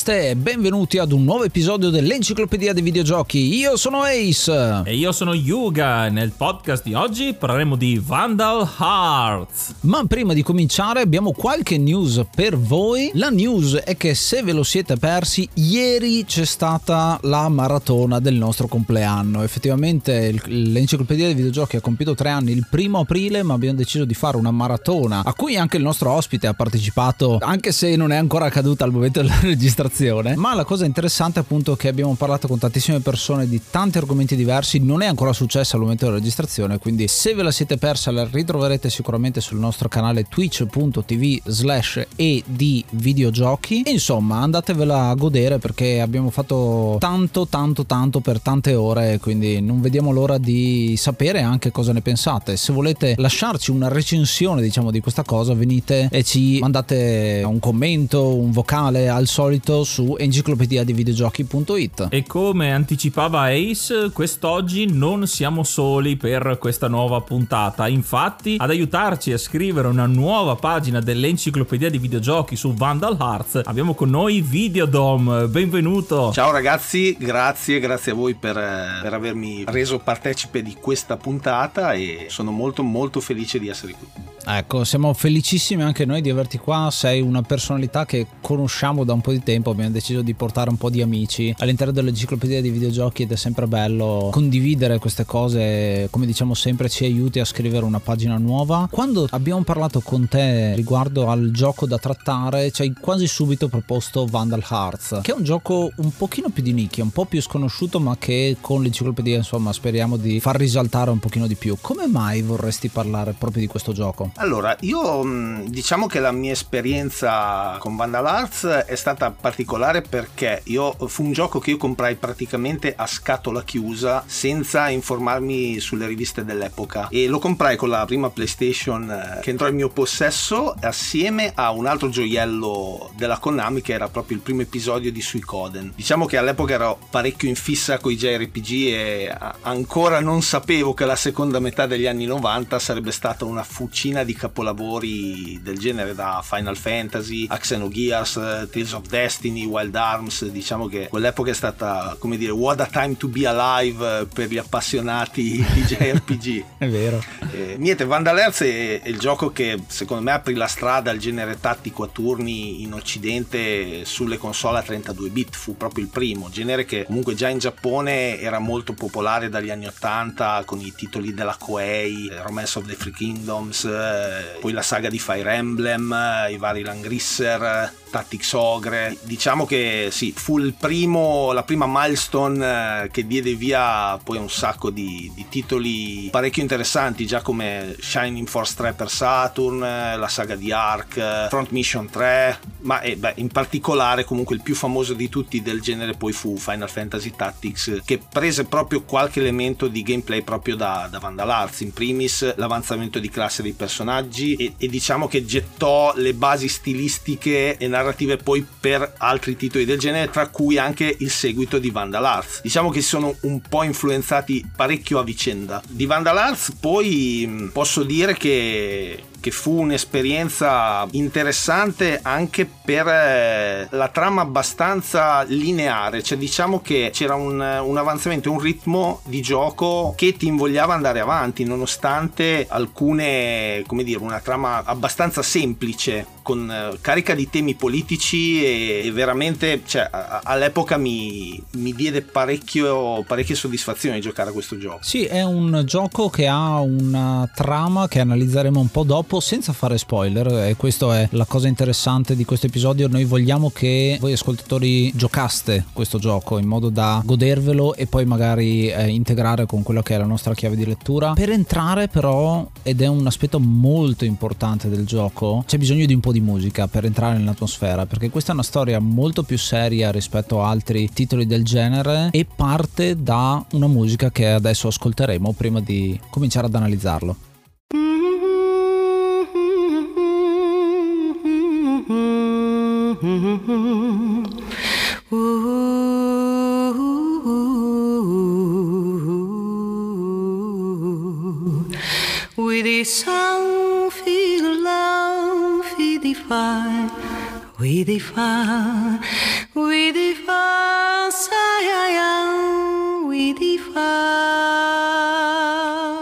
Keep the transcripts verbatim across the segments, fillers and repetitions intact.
podcast e benvenuti ad un nuovo episodio dell'Enciclopedia dei Videogiochi. Io sono Ace e io sono Yuga. Nel podcast di oggi parleremo di Vandal Hearts. Ma prima di cominciare abbiamo qualche news per voi. La news è che, se ve lo siete persi, ieri c'è stata la maratona del nostro compleanno. Effettivamente l'Enciclopedia dei Videogiochi ha compiuto tre anni il primo aprile, ma abbiamo deciso di fare una maratona a cui anche il nostro ospite ha partecipato, anche se non è ancora accaduta al momento della registrazione. Ma la cosa interessante appunto è che abbiamo parlato con tantissime persone di tanti argomenti diversi. Non è ancora successa al momento della registrazione, quindi se ve la siete persa la ritroverete sicuramente sul nostro canale twitch.tv slash ed videogiochi. E insomma, andatevela a godere perché abbiamo fatto tanto tanto tanto per tante ore, quindi non vediamo l'ora di sapere anche cosa ne pensate. Se volete lasciarci una recensione, diciamo, di questa cosa, venite e ci mandate un commento, un vocale al solito su enciclopedia di videogiochi punto it. E come anticipava Ace, quest'oggi non siamo soli per questa nuova puntata. Infatti, ad aiutarci a scrivere una nuova pagina dell'Enciclopedia di Videogiochi su Vandal Hearts abbiamo con noi Videodome. Benvenuto. Ciao ragazzi, grazie, grazie a voi per, per avermi reso partecipe di questa puntata e sono molto molto felice di essere qui. Ecco, siamo felicissimi anche noi di averti qua. Sei una personalità che conosciamo da un po' di tempo, abbiamo deciso di portare un po' di amici all'interno dell'Enciclopedia dei Videogiochi ed è sempre bello condividere queste cose. Come diciamo sempre, ci aiuti a scrivere una pagina nuova. Quando abbiamo parlato con te riguardo al gioco da trattare, ci hai quasi subito proposto Vandal Hearts, che è un gioco un pochino più di nicchia, un po' più sconosciuto, ma che con l'Enciclopedia insomma speriamo di far risaltare un pochino di più. Come mai vorresti parlare proprio di questo gioco? Allora, io diciamo che la mia esperienza con Vandal Hearts è stata particolare perché io fu un gioco che io comprai praticamente a scatola chiusa, senza informarmi sulle riviste dell'epoca, e lo comprai con la prima PlayStation che entrò in mio possesso, assieme a un altro gioiello della Konami che era proprio il primo episodio di Suikoden. Diciamo che all'epoca ero parecchio in fissa con i J R P G e ancora non sapevo che la seconda metà degli anni novanta sarebbe stata una fucina di capolavori del genere, da Final Fantasy a Xenogears, Tales of Destiny, Wild Arms. Diciamo che quell'epoca è stata, come dire, what a time to be alive per gli appassionati di J R P G. È vero. Eh, niente, Vandal Hearts è, è il gioco che secondo me aprì la strada al genere tattico a turni in occidente sulle console a trentadue bit. Fu proprio il primo genere che comunque già in Giappone era molto popolare dagli anni ottanta con i titoli della Koei, Romance of the Three Kingdoms, poi la saga di Fire Emblem, i vari Langrisser, Tactics Ogre. Diciamo che sì, fu il primo, la prima milestone che diede via poi un sacco di, di titoli parecchio interessanti, già come Shining Force tre per Saturn, la saga di Ark, Front Mission tre, ma eh, beh, in particolare comunque il più famoso di tutti del genere poi fu Final Fantasy Tactics, che prese proprio qualche elemento di gameplay proprio da, da Vandal Hearts, in primis l'avanzamento di classe dei personaggi e, e diciamo che gettò le basi stilistiche e narrative poi per altri titoli del genere, tra cui anche il seguito di Vandal Hearts. Diciamo che sono un po' influenzati parecchio a vicenda. Di Vandal Hearts poi posso dire che che fu un'esperienza interessante anche per eh, la trama abbastanza lineare, cioè diciamo che c'era un, un avanzamento, un ritmo di gioco che ti invogliava andare avanti nonostante alcune, come dire, una trama abbastanza semplice con eh, carica di temi politici e, e veramente, cioè, a, all'epoca mi, mi diede parecchio, parecchie soddisfazioni giocare a questo gioco. Sì, è un gioco che ha una trama che analizzeremo un po' dopo senza fare spoiler, e questo è la cosa interessante di questo episodio. Noi vogliamo che voi ascoltatori giocaste questo gioco in modo da godervelo e poi magari eh, integrare con quello che è la nostra chiave di lettura. Per entrare però, ed è un aspetto molto importante del gioco, c'è bisogno di un po' di musica per entrare nell'atmosfera, perché questa è una storia molto più seria rispetto a altri titoli del genere e parte da una musica che adesso ascolteremo prima di cominciare ad analizzarlo. With a song feel love feel divine We di fa, we di fa, sai ai au, we di fa.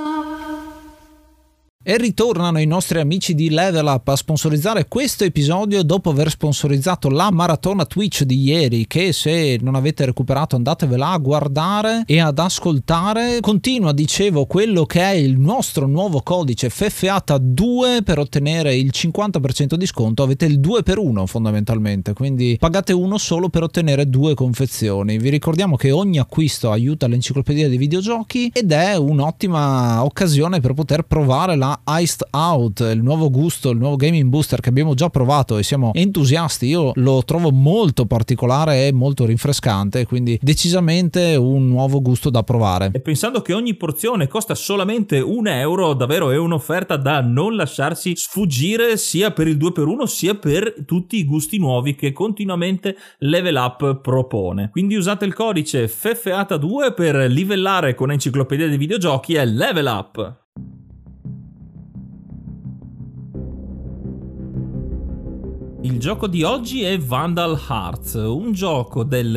E ritornano i nostri amici di Level Up a sponsorizzare questo episodio dopo aver sponsorizzato la maratona Twitch di ieri, che se non avete recuperato andatevela a guardare e ad ascoltare. Continua, dicevo, quello che è il nostro nuovo codice F F A T A due per ottenere il cinquanta per cento di sconto. Avete il due per uno fondamentalmente, quindi pagate uno solo per ottenere due confezioni. Vi ricordiamo che ogni acquisto aiuta l'enciclopedia dei videogiochi ed è un'ottima occasione per poter provare la Iced Out, il nuovo gusto, il nuovo gaming booster che abbiamo già provato e siamo entusiasti. Io lo trovo molto particolare e molto rinfrescante, quindi decisamente un nuovo gusto da provare. E pensando che ogni porzione costa solamente un euro, davvero è un'offerta da non lasciarsi sfuggire, sia per il due per uno sia per tutti i gusti nuovi che continuamente Level Up propone. Quindi usate il codice F F A T A due per livellare con Enciclopedia dei Videogiochi e Level Up. Il gioco di oggi è Vandal Hearts, un gioco del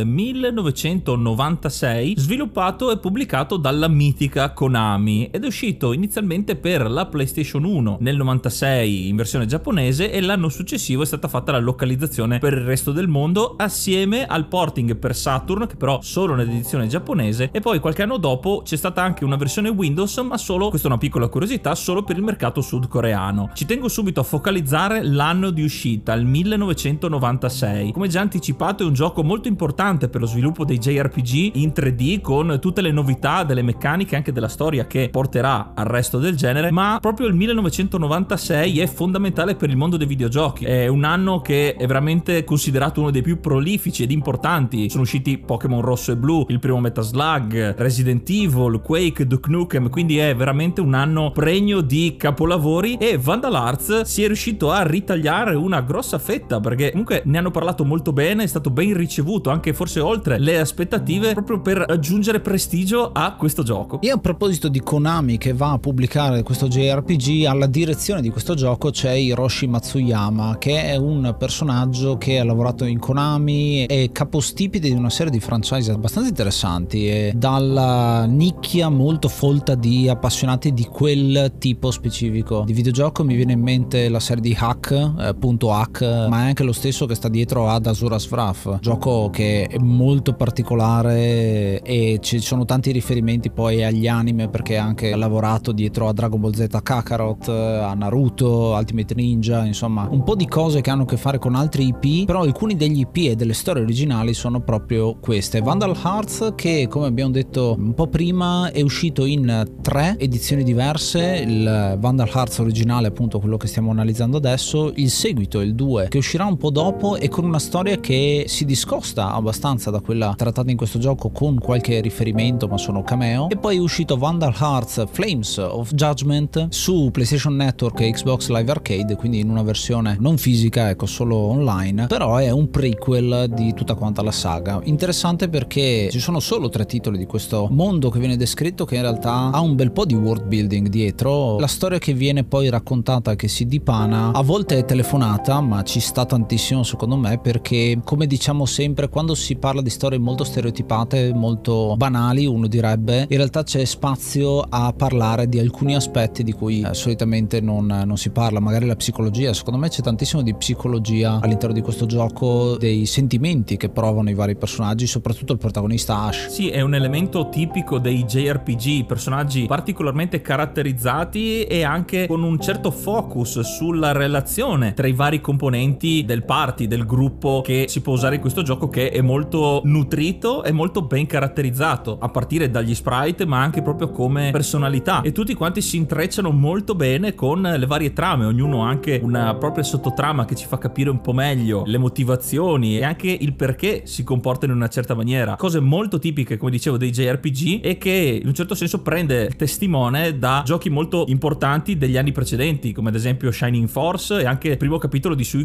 millenovecentonovantasei sviluppato e pubblicato dalla mitica Konami ed è uscito inizialmente per la PlayStation uno nel novantasei in versione giapponese e l'anno successivo è stata fatta la localizzazione per il resto del mondo assieme al porting per Saturn, che però solo nell'edizione giapponese, e poi qualche anno dopo c'è stata anche una versione Windows, ma solo, questa è una piccola curiosità, solo per il mercato sudcoreano. Ci tengo subito a focalizzare l'anno di uscita, il millenovecentonovantasei. Come già anticipato è un gioco molto importante per lo sviluppo dei J R P G in tre D, con tutte le novità delle meccaniche e anche della storia che porterà al resto del genere, ma proprio il millenovecentonovantasei è fondamentale per il mondo dei videogiochi. È un anno che è veramente considerato uno dei più prolifici ed importanti. Sono usciti Pokémon Rosso e Blu, il primo Metal Slug, Resident Evil, Quake, Duke Nukem, quindi è veramente un anno pregno di capolavori e Vandal Hearts si è riuscito a ritagliare una grossa fetta, perché comunque ne hanno parlato molto bene, è stato ben ricevuto anche forse oltre le aspettative, proprio per aggiungere prestigio a questo gioco. E a proposito di Konami che va a pubblicare questo J R P G, alla direzione di questo gioco c'è Hiroshi Matsuyama, che è un personaggio che ha lavorato in Konami e capostipite di una serie di franchise abbastanza interessanti e dalla nicchia molto folta di appassionati di quel tipo specifico di videogioco. Mi viene in mente la serie di Hack, eh, punto Hack, ma è anche lo stesso che sta dietro ad Asura's Wrath, gioco che è molto particolare e ci sono tanti riferimenti poi agli anime, perché ha anche lavorato dietro a Dragon Ball Z Kakarot, a Naruto, Ultimate Ninja, insomma un po' di cose che hanno a che fare con altri I P, però alcuni degli I P e delle storie originali sono proprio queste. Vandal Hearts, che come abbiamo detto un po' prima è uscito in tre edizioni diverse, il Vandal Hearts originale appunto quello che stiamo analizzando adesso, il seguito, il due, che uscirà un po' dopo e con una storia che si discosta abbastanza da quella trattata in questo gioco, con qualche riferimento ma sono cameo, e poi è uscito Vandal Hearts Flames of Judgment su PlayStation Network e Xbox Live Arcade, quindi in una versione non fisica, ecco, solo online, però è un prequel di tutta quanta la saga. Interessante perché ci sono solo tre titoli di questo mondo che viene descritto, che in realtà ha un bel po' di world building dietro. La storia che viene poi raccontata, che si dipana, a volte è telefonata, ma ci sta tantissimo secondo me, perché come diciamo sempre, quando si parla di storie molto stereotipate, molto banali, uno direbbe, in realtà c'è spazio a parlare di alcuni aspetti di cui eh, solitamente non, non si parla, magari la psicologia. Secondo me c'è tantissimo di psicologia all'interno di questo gioco, dei sentimenti che provano i vari personaggi, soprattutto il protagonista Ash. Sì, è un elemento tipico dei J R P G, personaggi particolarmente caratterizzati e anche con un certo focus sulla relazione tra i vari componenti del party, del gruppo che si può usare in questo gioco, che è molto nutrito e molto ben caratterizzato, a partire dagli sprite ma anche proprio come personalità, e tutti quanti si intrecciano molto bene con le varie trame, ognuno ha anche una propria sottotrama che ci fa capire un po' meglio le motivazioni e anche il perché si comportano in una certa maniera, cose molto tipiche, come dicevo, dei J R P G, e che in un certo senso prende testimone da giochi molto importanti degli anni precedenti, come ad esempio Shining Force e anche il primo capitolo di Suikoden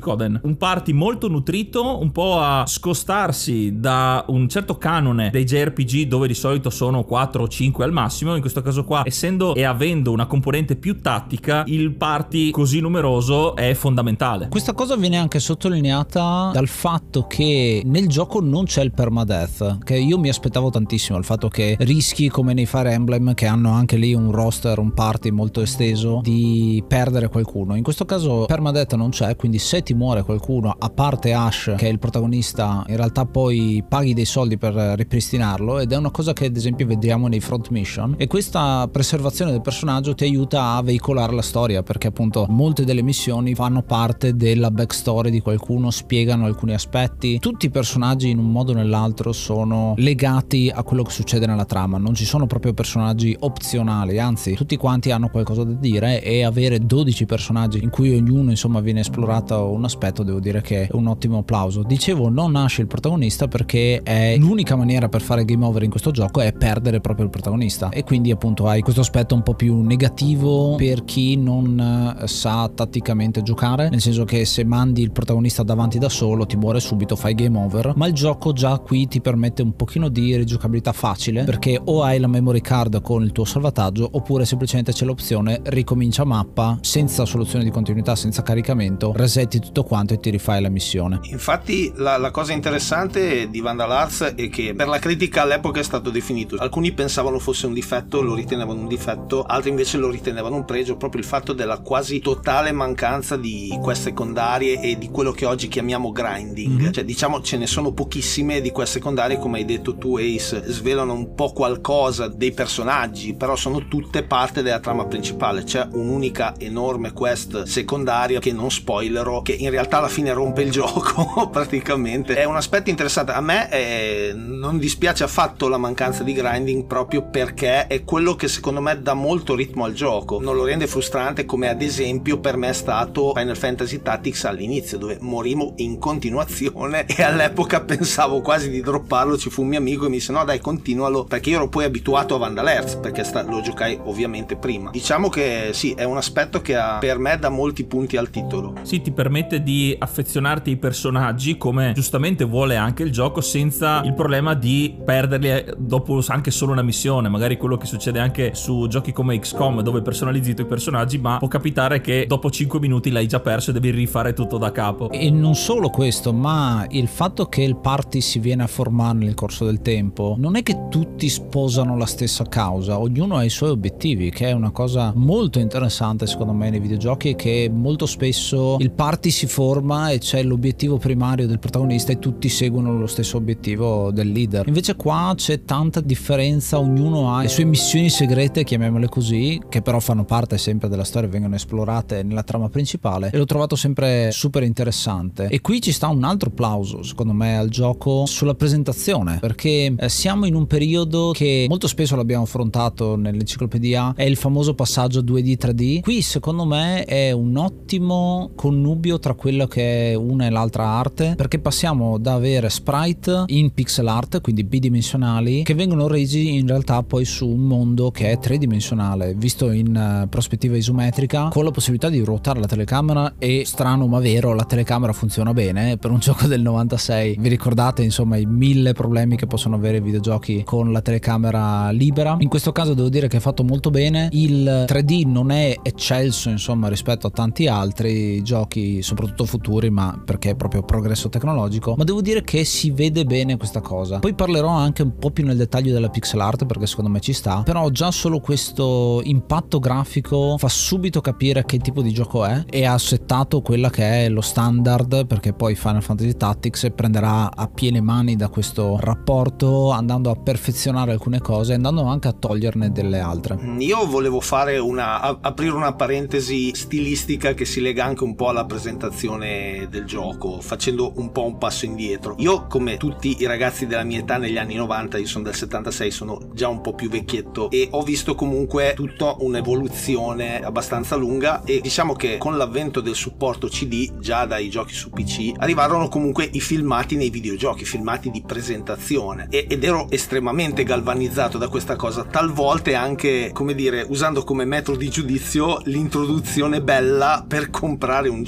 Suikoden. Un party molto nutrito, un po' a scostarsi da un certo canone dei J R P G dove di solito sono quattro o cinque al massimo. In questo caso qua, essendo e avendo una componente più tattica, il party così numeroso è fondamentale. Questa cosa viene anche sottolineata dal fatto che nel gioco non c'è il permadeath, che io mi aspettavo tantissimo, il fatto che rischi come nei Fire Emblem, che hanno anche lì un roster, un party molto esteso, di perdere qualcuno. In questo caso permadeath non c'è, quindi se ti muore qualcuno, a parte Ash che è il protagonista, in realtà poi paghi dei soldi per ripristinarlo, ed è una cosa che ad esempio vediamo nei front mission, e questa preservazione del personaggio ti aiuta a veicolare la storia, perché appunto molte delle missioni fanno parte della backstory di qualcuno, spiegano alcuni aspetti. Tutti i personaggi in un modo o nell'altro sono legati a quello che succede nella trama, non ci sono proprio personaggi opzionali, anzi tutti quanti hanno qualcosa da dire, e avere dodici personaggi in cui ognuno insomma viene esplorato un aspetto, devo dire che è un ottimo applauso. Dicevo, non nasce il protagonista perché è l'unica maniera per fare game over in questo gioco è perdere proprio il protagonista, e quindi appunto hai questo aspetto un po' più negativo per chi non sa tatticamente giocare, nel senso che se mandi il protagonista davanti da solo ti muore subito, fai game over. Ma il gioco già qui ti permette un pochino di rigiocabilità facile, perché o hai la memory card con il tuo salvataggio, oppure semplicemente c'è l'opzione ricomincia mappa, senza soluzione di continuità, senza caricamento, resetti tutto quanto e ti rifai la missione. Infatti la, la cosa interessante di Vandal Hearts è che per la critica all'epoca è stato definito, alcuni pensavano fosse un difetto, lo ritenevano un difetto, altri invece lo ritenevano un pregio, proprio il fatto della quasi totale mancanza di quest secondarie e di quello che oggi chiamiamo grinding. Mm-hmm. Cioè diciamo ce ne sono pochissime di quest secondarie, come hai detto tu Ace, svelano un po' qualcosa dei personaggi, però sono tutte parte della trama principale. C'è un'unica enorme quest secondaria che non spoilerò, che in realtà alla fine rompe il gioco praticamente. È un aspetto interessante, a me è... non dispiace affatto la mancanza di grinding, proprio perché è quello che secondo me dà molto ritmo al gioco, non lo rende frustrante, come ad esempio per me è stato Final Fantasy Tactics all'inizio, dove morimo in continuazione e all'epoca pensavo quasi di dropparlo. Ci fu un mio amico e mi disse no dai continualo, perché io ero poi abituato a Vandal Hearts, perché sta... lo giocai ovviamente prima. Diciamo che sì, è un aspetto che ha, per me dà molti punti al titolo. Sì, ti permette di affezionarti ai personaggi come giustamente vuole anche il gioco, senza il problema di perderli dopo anche solo una missione, magari quello che succede anche su giochi come X COM, dove personalizzi i tuoi personaggi, ma può capitare che dopo cinque minuti l'hai già perso e devi rifare tutto da capo. E non solo questo, ma il fatto che il party si viene a formare nel corso del tempo, non è che tutti sposano la stessa causa, ognuno ha i suoi obiettivi, che è una cosa molto interessante secondo me nei videogiochi, è che molto spesso il party si forma e c'è l'obiettivo primario del protagonista e tutti seguono lo stesso obiettivo del leader. Invece qua c'è tanta differenza, ognuno ha le sue missioni segrete, chiamiamole così, che però fanno parte sempre della storia, vengono esplorate nella trama principale, e l'ho trovato sempre super interessante. E qui ci sta un altro plauso secondo me al gioco sulla presentazione, perché eh, siamo in un periodo che molto spesso l'abbiamo affrontato nell'enciclopedia, è il famoso passaggio due D tre D. Qui secondo me è un ottimo connubio tra quello che è una e l'altra arte, perché passiamo da avere sprite in pixel art, quindi bidimensionali, che vengono resi in realtà poi su un mondo che è tridimensionale, visto in uh, prospettiva isometrica, con la possibilità di ruotare la telecamera, e strano ma vero, la telecamera funziona bene per un gioco del novantasei. Vi ricordate insomma i mille problemi che possono avere i videogiochi con la telecamera libera? In questo caso devo dire che è fatto molto bene, il tre D non è eccelso insomma rispetto a tanti altri giochi, soprattutto futuri, ma perché è proprio progresso tecnologico, ma devo dire che si vede bene questa cosa. Poi parlerò anche un po' più nel dettaglio della pixel art, perché secondo me ci sta, però già solo questo impatto grafico fa subito capire che tipo di gioco è, e ha settato quella che è lo standard, perché poi Final Fantasy Tactics prenderà a piene mani da questo rapporto, andando a perfezionare alcune cose e andando anche a toglierne delle altre. Io volevo fare una aprire una parentesi stilistica che si lega anche un po' alla presentazione del gioco, facendo un po' un passo indietro. Io, come tutti i ragazzi della mia età negli anni novanta, io sono del settantasei, sono già un po' più vecchietto, e ho visto comunque tutta un'evoluzione abbastanza lunga, e diciamo che con l'avvento del supporto C D già dai giochi su P C arrivarono comunque i filmati nei videogiochi, filmati di presentazione, e, ed ero estremamente galvanizzato da questa cosa, talvolta anche, come dire, usando come metro di giudizio l'introduzione bella per comprare un gioco.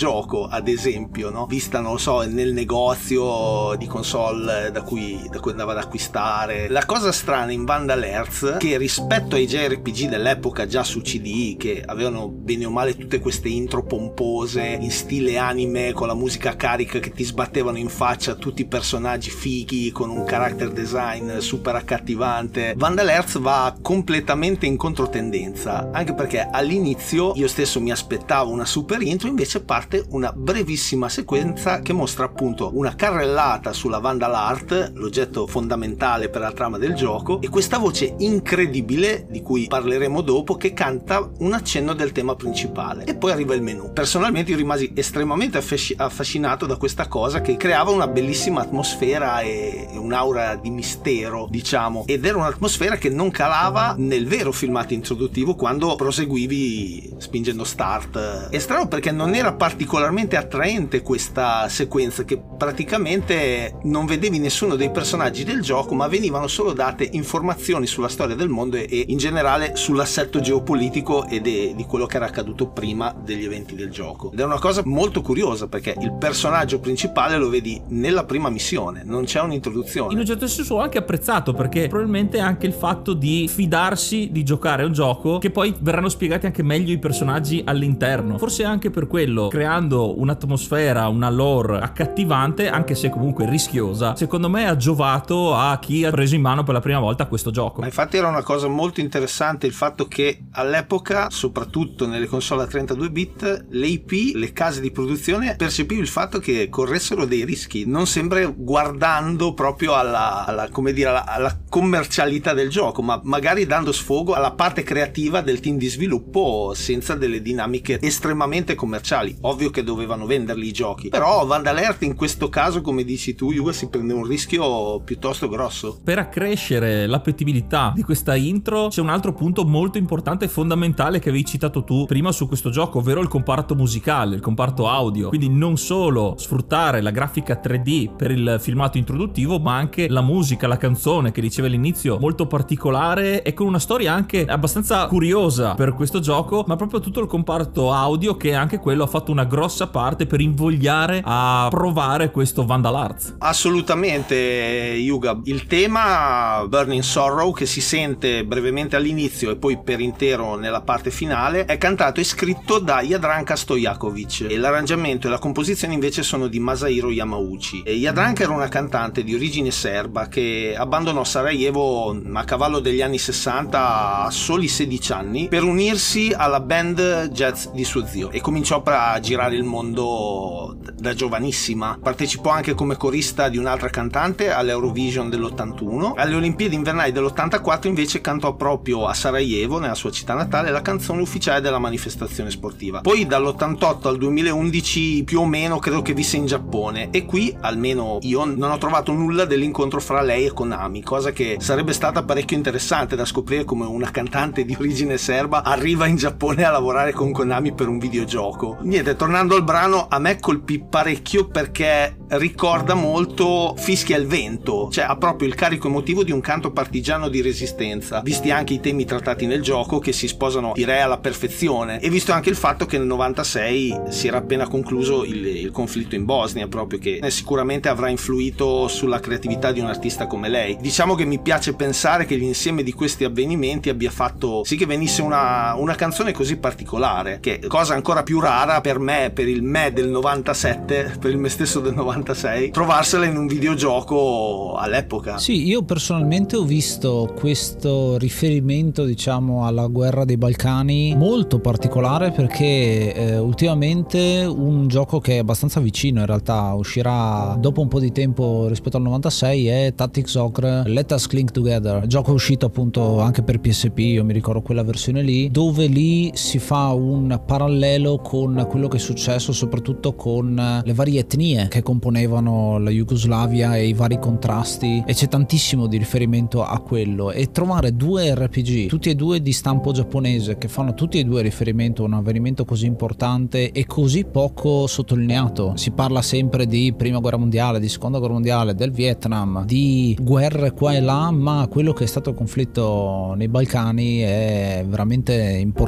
foto, ad esempio, no? Vista, non lo so, nel negozio di console da cui, da cui andava ad acquistare. La cosa strana in Vandal Hearts, che rispetto ai J R P G dell'epoca già su C D, che avevano bene o male tutte queste intro pompose in stile anime con la musica carica che ti sbattevano in faccia, tutti i personaggi fighi con un character design super accattivante, Vandal Hearts va completamente in controtendenza, anche perché all'inizio io stesso mi aspettavo una super intro, invece parte una brevissima sequenza che mostra appunto una carrellata sulla Vandal Art, l'oggetto fondamentale per la trama del gioco, e questa voce incredibile di cui parleremo dopo, che canta un accenno del tema principale, e poi arriva il menu. Personalmente io rimasi estremamente affascinato da questa cosa, che creava una bellissima atmosfera e un'aura di mistero, diciamo, ed era un'atmosfera che non calava nel vero filmato introduttivo quando proseguivi spingendo start. È strano perché non era particolarmente attraente questa sequenza, che praticamente non vedevi nessuno dei personaggi del gioco, ma venivano solo date informazioni sulla storia del mondo e in generale sull'assetto geopolitico e de, di quello che era accaduto prima degli eventi del gioco. Ed è una cosa molto curiosa perché il personaggio principale lo vedi nella prima missione, non c'è un'introduzione. In un certo senso ho anche apprezzato, perché probabilmente anche il fatto di fidarsi di giocare un gioco che poi verranno spiegati anche meglio i personaggi all'interno, forse anche per quello, creando un'atmosfera, una lore accattivante, anche se comunque rischiosa, secondo me ha giovato a chi ha preso in mano per la prima volta questo gioco. Ma infatti era una cosa molto interessante il fatto che all'epoca, soprattutto nelle console a trentadue bit, le I P, le case di produzione, percepivi il fatto che corressero dei rischi, non sempre guardando proprio alla, alla come dire, alla, alla commercialità del gioco, ma magari dando sfogo alla parte creativa del team di sviluppo senza delle dinamiche estremamente commerciali. Ovvio che dovevano venderli i giochi, però Vandal Hearts in questo caso, come dici tu Yuga, si prende un rischio piuttosto grosso. Per accrescere l'appetibilità di questa intro c'è un altro punto molto importante e fondamentale che avevi citato tu prima su questo gioco, ovvero il comparto musicale, il comparto audio. Quindi non solo sfruttare la grafica tre D per il filmato introduttivo, ma anche la musica, la canzone che diceva all'inizio, molto particolare e con una storia anche abbastanza curiosa per questo gioco, ma proprio tutto il comparto audio che anche quello ha fatto una grossa parte per invogliare a provare questo Vandal Hearts. Assolutamente Yuga, il tema Burning Sorrow, che si sente brevemente all'inizio e poi per intero nella parte finale, è cantato e scritto da Jadranka Stojakovic, e l'arrangiamento e la composizione invece sono di Masahiro Yamauchi. E Jadranka era una cantante di origine serba che abbandonò Sarajevo a cavallo degli anni sessanta a soli sedici anni per unirsi alla band jazz di suo zio, e cominciò a girare il mondo da giovanissima. Partecipò anche come corista di un'altra cantante all'Eurovision dell'ottantuno. Alle Olimpiadi invernali dell'ottantaquattro invece cantò proprio a Sarajevo, nella sua città natale, la canzone ufficiale della manifestazione sportiva. Poi dall'ottantotto al duemilaundici più o meno credo che visse in Giappone, e qui almeno io non ho trovato nulla dell'incontro fra lei e Konami, cosa che sarebbe stata parecchio interessante da scoprire, come una cantante di origine serba arriva in Giappone a lavorare con Konami per un videogioco. Niente, tornando al brano, a me colpì parecchio perché ricorda molto Fischia il vento, cioè ha proprio il carico emotivo di un canto partigiano di resistenza, visti anche i temi trattati nel gioco che si sposano direi alla perfezione, e visto anche il fatto che nel novantasei si era appena concluso il, il conflitto in Bosnia, proprio, che sicuramente avrà influito sulla creatività di un artista come lei. Diciamo che mi piace pensare che l'insieme di questi avvenimenti abbia fatto sì che venisse una, una canzone così particolare, che cosa ancora più rara per me, per il me del novantasette, per il me stesso del novantasei, trovarsela in un videogioco all'epoca. Sì, io personalmente ho visto questo riferimento, diciamo, alla guerra dei Balcani molto particolare, perché eh, ultimamente un gioco che è abbastanza vicino, in realtà uscirà dopo un po' di tempo rispetto al novantasei, è Tactics Ogre Let Us Cling Together, gioco uscito appunto anche per P S P, io mi ricordo quella versione lì, dove lì si fa un parallelo con quello che è successo soprattutto con le varie etnie che componevano la Jugoslavia e i vari contrasti, e c'è tantissimo di riferimento a quello. E trovare due R P G tutti e due di stampo giapponese che fanno tutti e due riferimento a un avvenimento così importante e così poco sottolineato, si parla sempre di prima guerra mondiale, di seconda guerra mondiale, del Vietnam, di guerre qua e là, ma quello che è stato il conflitto nei Balcani è veramente importante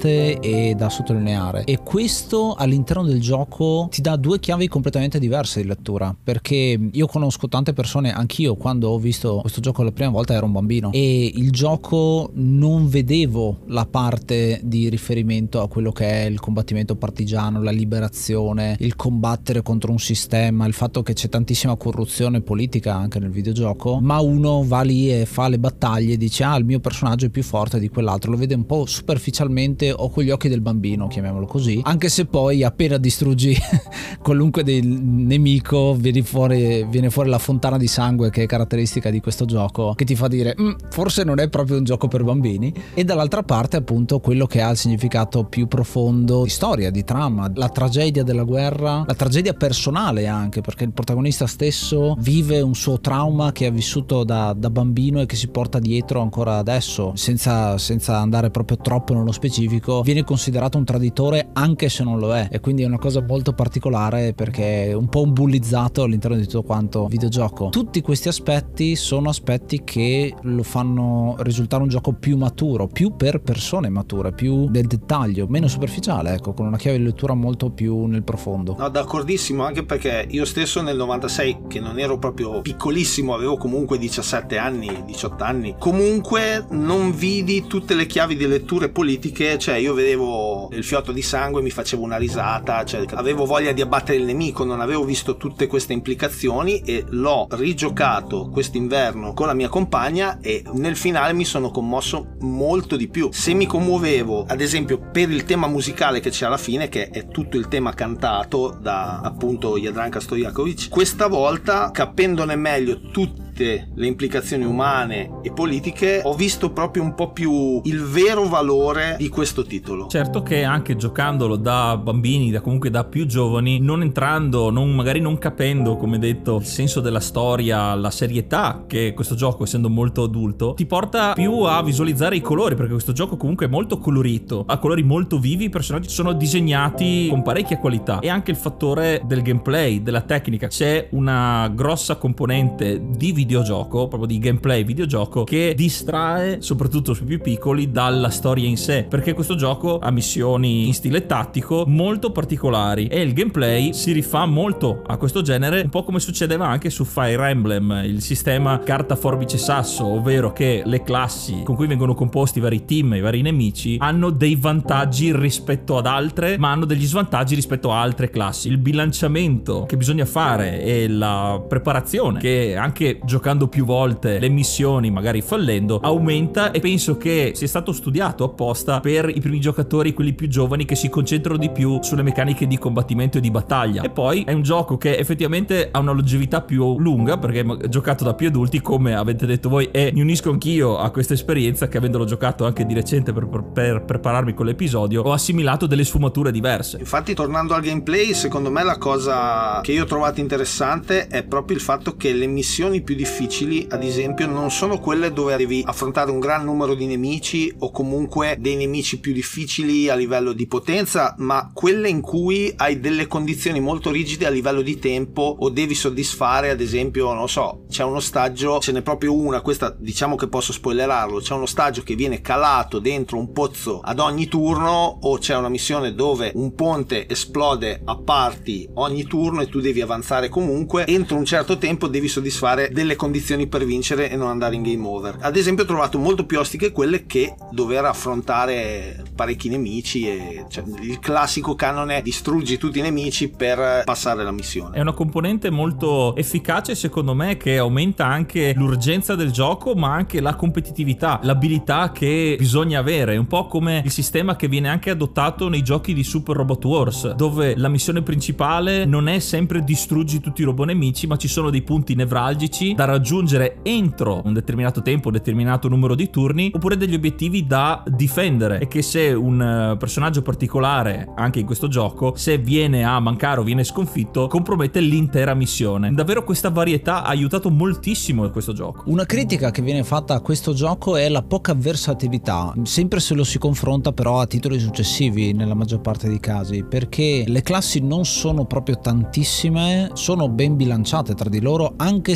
importante e da sottolineare, e questo all'interno del gioco ti dà due chiavi completamente diverse di lettura, perché io conosco tante persone, anch'io quando ho visto questo gioco la prima volta ero un bambino e il gioco non vedevo la parte di riferimento a quello che è il combattimento partigiano, la liberazione, il combattere contro un sistema, il fatto che c'è tantissima corruzione politica anche nel videogioco, ma uno va lì e fa le battaglie e dice ah il mio personaggio è più forte di quell'altro, lo vede un po' superficialmente o con gli occhi del bambino, chiamiamolo così, anche se poi appena distruggi qualunque del nemico viene fuori, viene fuori la fontana di sangue che è caratteristica di questo gioco, che ti fa dire forse non è proprio un gioco per bambini. E dall'altra parte appunto quello che ha il significato più profondo di storia, di trama, la tragedia della guerra, la tragedia personale anche, perché il protagonista stesso vive un suo trauma che ha vissuto da, da bambino e che si porta dietro ancora adesso, senza, senza andare proprio troppo nello specifico. Viene considerato un traditore anche se non lo è, e quindi è una cosa molto particolare perché è un po' un bullizzato all'interno di tutto quanto videogioco. Tutti questi aspetti sono aspetti che lo fanno risultare un gioco più maturo, più per persone mature, più del dettaglio, meno superficiale, ecco, con una chiave di lettura molto più nel profondo. No, d'accordissimo, anche perché io stesso nel novantasei, che non ero proprio piccolissimo, avevo comunque diciassette anni, diciotto anni, comunque non vidi tutte le chiavi di letture politiche, cioè io vedevo il fiotto di sangue, mi facevo una risata, cioè avevo voglia di abbattere il nemico, non avevo visto tutte queste implicazioni e l'ho rigiocato quest'inverno con la mia compagna e nel finale mi sono commosso molto di più. Se mi commuovevo ad esempio per il tema musicale che c'è alla fine, che è tutto il tema cantato da appunto Jadranka Stojakovic, questa volta capendone meglio tutte le implicazioni umane e politiche ho visto proprio un po' più il vero valore di questo titolo. Certo che anche giocandolo da bambini, da comunque da più giovani, non entrando, non, magari non capendo, come detto, il senso della storia, la serietà che questo gioco, essendo molto adulto, ti porta più a visualizzare i colori, perché questo gioco comunque è molto colorito, ha colori molto vivi, i personaggi sono disegnati con parecchia qualità, e anche il fattore del gameplay, della tecnica, c'è una grossa componente di videogioco, proprio di gameplay videogioco, che distrae soprattutto sui più piccoli dalla storia in sé, perché questo gioco ha missioni in stile tattico molto particolari e il gameplay si rifà molto a questo genere, un po' come succedeva anche su Fire Emblem, il sistema carta forbice sasso, ovvero che le classi con cui vengono composti i vari team, i vari nemici, hanno dei vantaggi rispetto ad altre, ma hanno degli svantaggi rispetto a altre classi. Il bilanciamento che bisogna fare e la preparazione, che anche giocando più volte le missioni, magari fallendo, aumenta, e penso che sia stato studiato apposta per i primi giocatori, quelli più giovani, che si concentrano di più sulle meccaniche di combattimento e di battaglia. E poi è un gioco che effettivamente ha una longevità più lunga, perché è giocato da più adulti, come avete detto voi, e mi unisco anch'io a questa esperienza, che avendolo giocato anche di recente per, per, per prepararmi con l'episodio, ho assimilato delle sfumature diverse. Infatti, tornando al gameplay, secondo me la cosa che io ho trovato interessante è proprio il fatto che le missioni più difficili, ad esempio, non sono quelle dove devi affrontare un gran numero di nemici o comunque dei nemici più difficili a livello di potenza, ma quelle in cui hai delle condizioni molto rigide a livello di tempo o devi soddisfare, ad esempio, non so, c'è uno stagio, ce n'è proprio una, questa diciamo che posso spoilerarlo, c'è uno stagio che viene calato dentro un pozzo ad ogni turno, o c'è una missione dove un ponte esplode a parti ogni turno e tu devi avanzare comunque, entro un certo tempo devi soddisfare delle condizioni per vincere e non andare in game over. Ad esempio ho trovato molto più ostiche quelle che dover affrontare parecchi nemici, e cioè, il classico canone distruggi tutti i nemici per passare la missione. È una componente molto efficace secondo me, che aumenta anche l'urgenza del gioco, ma anche la competitività, l'abilità che bisogna avere, un po' come il sistema che viene anche adottato nei giochi di Super Robot Wars, dove la missione principale non è sempre distruggi tutti i robot nemici, ma ci sono dei punti nevralgici da raggiungere entro un determinato tempo, un determinato numero di turni, oppure degli obiettivi da difendere, e che se un personaggio particolare anche in questo gioco, se viene a mancare o viene sconfitto, compromette l'intera missione. Davvero questa varietà ha aiutato moltissimo questo gioco. Una critica che viene fatta a questo gioco è la poca versatilità, sempre se lo si confronta però a titoli successivi nella maggior parte dei casi, perché le classi non sono proprio tantissime, sono ben bilanciate tra di loro, anche se ce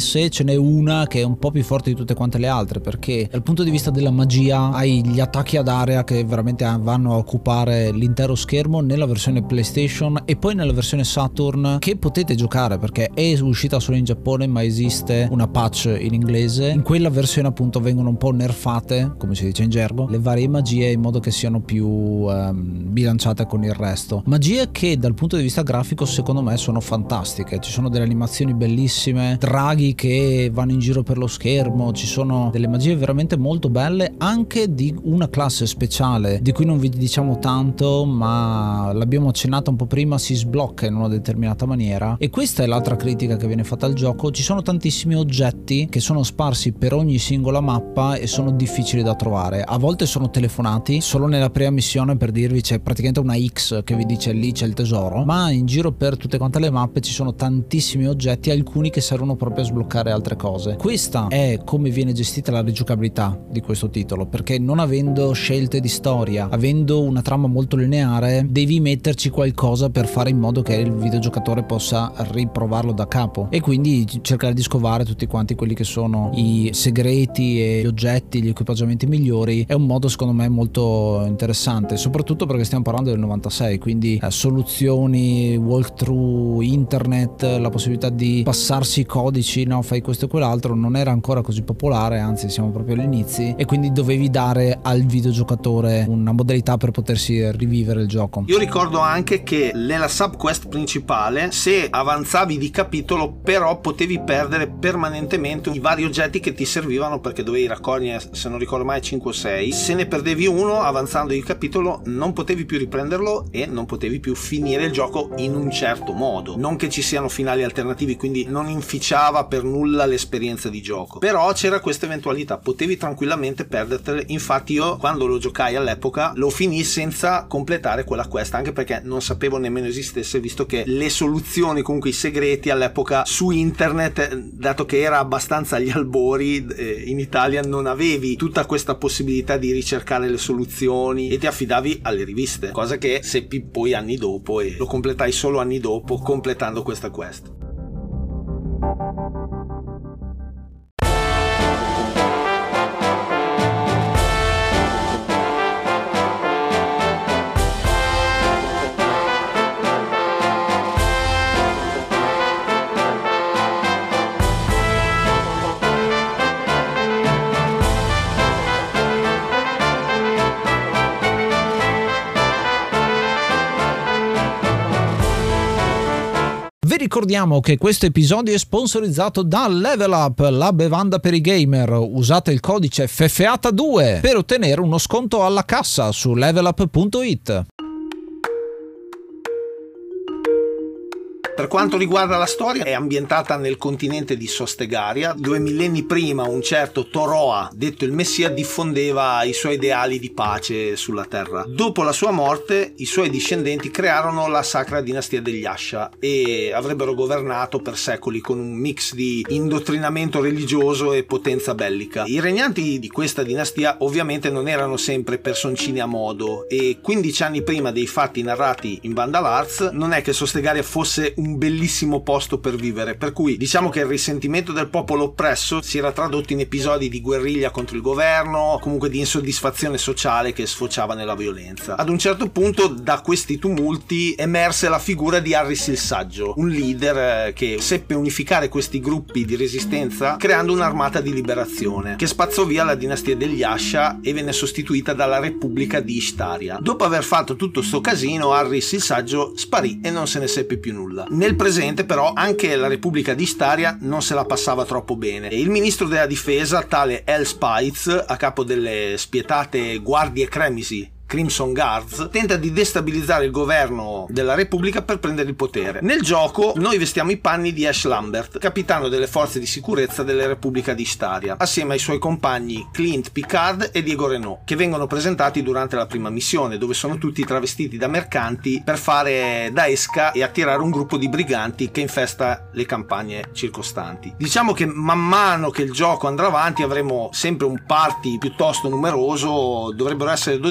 è una che è un po' più forte di tutte quante le altre, perché dal punto di vista della magia hai gli attacchi ad area che veramente vanno a occupare l'intero schermo nella versione PlayStation e poi nella versione Saturn, che potete giocare perché è uscita solo in Giappone ma esiste una patch in inglese. In quella versione appunto vengono un po' nerfate, come si dice in gergo, le varie magie in modo che siano più um, bilanciate con il resto. Magie che dal punto di vista grafico secondo me sono fantastiche, ci sono delle animazioni bellissime, draghi che vanno in giro per lo schermo, ci sono delle magie veramente molto belle, anche di una classe speciale di cui non vi diciamo tanto ma l'abbiamo accennata un po' prima, si sblocca in una determinata maniera. E questa è l'altra critica che viene fatta al gioco: ci sono tantissimi oggetti che sono sparsi per ogni singola mappa e sono difficili da trovare. A volte sono telefonati, solo nella prima missione per dirvi c'è praticamente una X che vi dice lì c'è il tesoro, ma in giro per tutte quante le mappe ci sono tantissimi oggetti, alcuni che servono proprio a sbloccare altre cose. Questa è come viene gestita la rigiocabilità di questo titolo, perché non avendo scelte di storia, avendo una trama molto lineare, devi metterci qualcosa per fare in modo che il videogiocatore possa riprovarlo da capo e quindi cercare di scovare tutti quanti quelli che sono i segreti e gli oggetti, gli equipaggiamenti migliori. È un modo secondo me molto interessante, soprattutto perché stiamo parlando del novantasei, quindi eh, soluzioni, walkthrough, internet, la possibilità di passarsi i codici, no, fai questo e quell'altro, non era ancora così popolare, anzi siamo proprio agli inizi, e quindi dovevi dare al videogiocatore una modalità per potersi rivivere il gioco. Io ricordo anche che nella subquest principale, se avanzavi di capitolo, però potevi perdere permanentemente i vari oggetti che ti servivano, perché dovevi raccogliere, se non ricordo mai, cinque o sei. Se ne perdevi uno avanzando di capitolo non potevi più riprenderlo e non potevi più finire il gioco in un certo modo. Non che ci siano finali alternativi, quindi non inficiava per nulla l'esperienza di gioco, però c'era questa eventualità, potevi tranquillamente perdertele. Infatti io quando lo giocai all'epoca lo finì senza completare quella quest, anche perché non sapevo nemmeno esistesse, visto che le soluzioni, comunque i segreti all'epoca su internet, dato che era abbastanza agli albori, eh, in Italia non avevi tutta questa possibilità di ricercare le soluzioni e ti affidavi alle riviste, cosa che seppi poi anni dopo, e lo completai solo anni dopo completando questa quest. Vi ricordiamo che questo episodio è sponsorizzato da Level Up, la bevanda per i gamer. Usate il codice F F A T A due per ottenere uno sconto alla cassa su level up punto it. Per quanto riguarda la storia, è ambientata nel continente di Sostegaria, dove millenni prima un certo Toroa, detto il Messia, diffondeva i suoi ideali di pace sulla terra. Dopo la sua morte, i suoi discendenti crearono la sacra dinastia degli Asha e avrebbero governato per secoli con un mix di indottrinamento religioso e potenza bellica. I regnanti di questa dinastia ovviamente non erano sempre personcini a modo, e quindici anni prima dei fatti narrati in Vandal Hearts non è che Sostegaria fosse un bellissimo posto per vivere, per cui diciamo che il risentimento del popolo oppresso si era tradotto in episodi di guerriglia contro il governo, comunque di insoddisfazione sociale che sfociava nella violenza. Ad un certo punto da questi tumulti emerse la figura di Harris il Saggio, un leader che seppe unificare questi gruppi di resistenza creando un'armata di liberazione che spazzò via la dinastia degli Asha e venne sostituita dalla Repubblica di Ishtaria. Dopo aver fatto tutto sto casino, Harris il Saggio sparì e non se ne seppe più nulla. Nel presente però anche la Repubblica di Ishtaria non se la passava troppo bene e il ministro della difesa, tale El Spice, a capo delle spietate guardie Cremisi, Crimson Guards, tenta di destabilizzare il governo della Repubblica per prendere il potere. Nel gioco noi vestiamo i panni di Ash Lambert, capitano delle forze di sicurezza della Repubblica di Ishtaria, assieme ai suoi compagni Clint Picard e Diego Renault, che vengono presentati durante la prima missione, dove sono tutti travestiti da mercanti per fare da esca e attirare un gruppo di briganti che infesta le campagne circostanti. Diciamo che man mano che il gioco andrà avanti avremo sempre un party piuttosto numeroso, dovrebbero essere dodici membri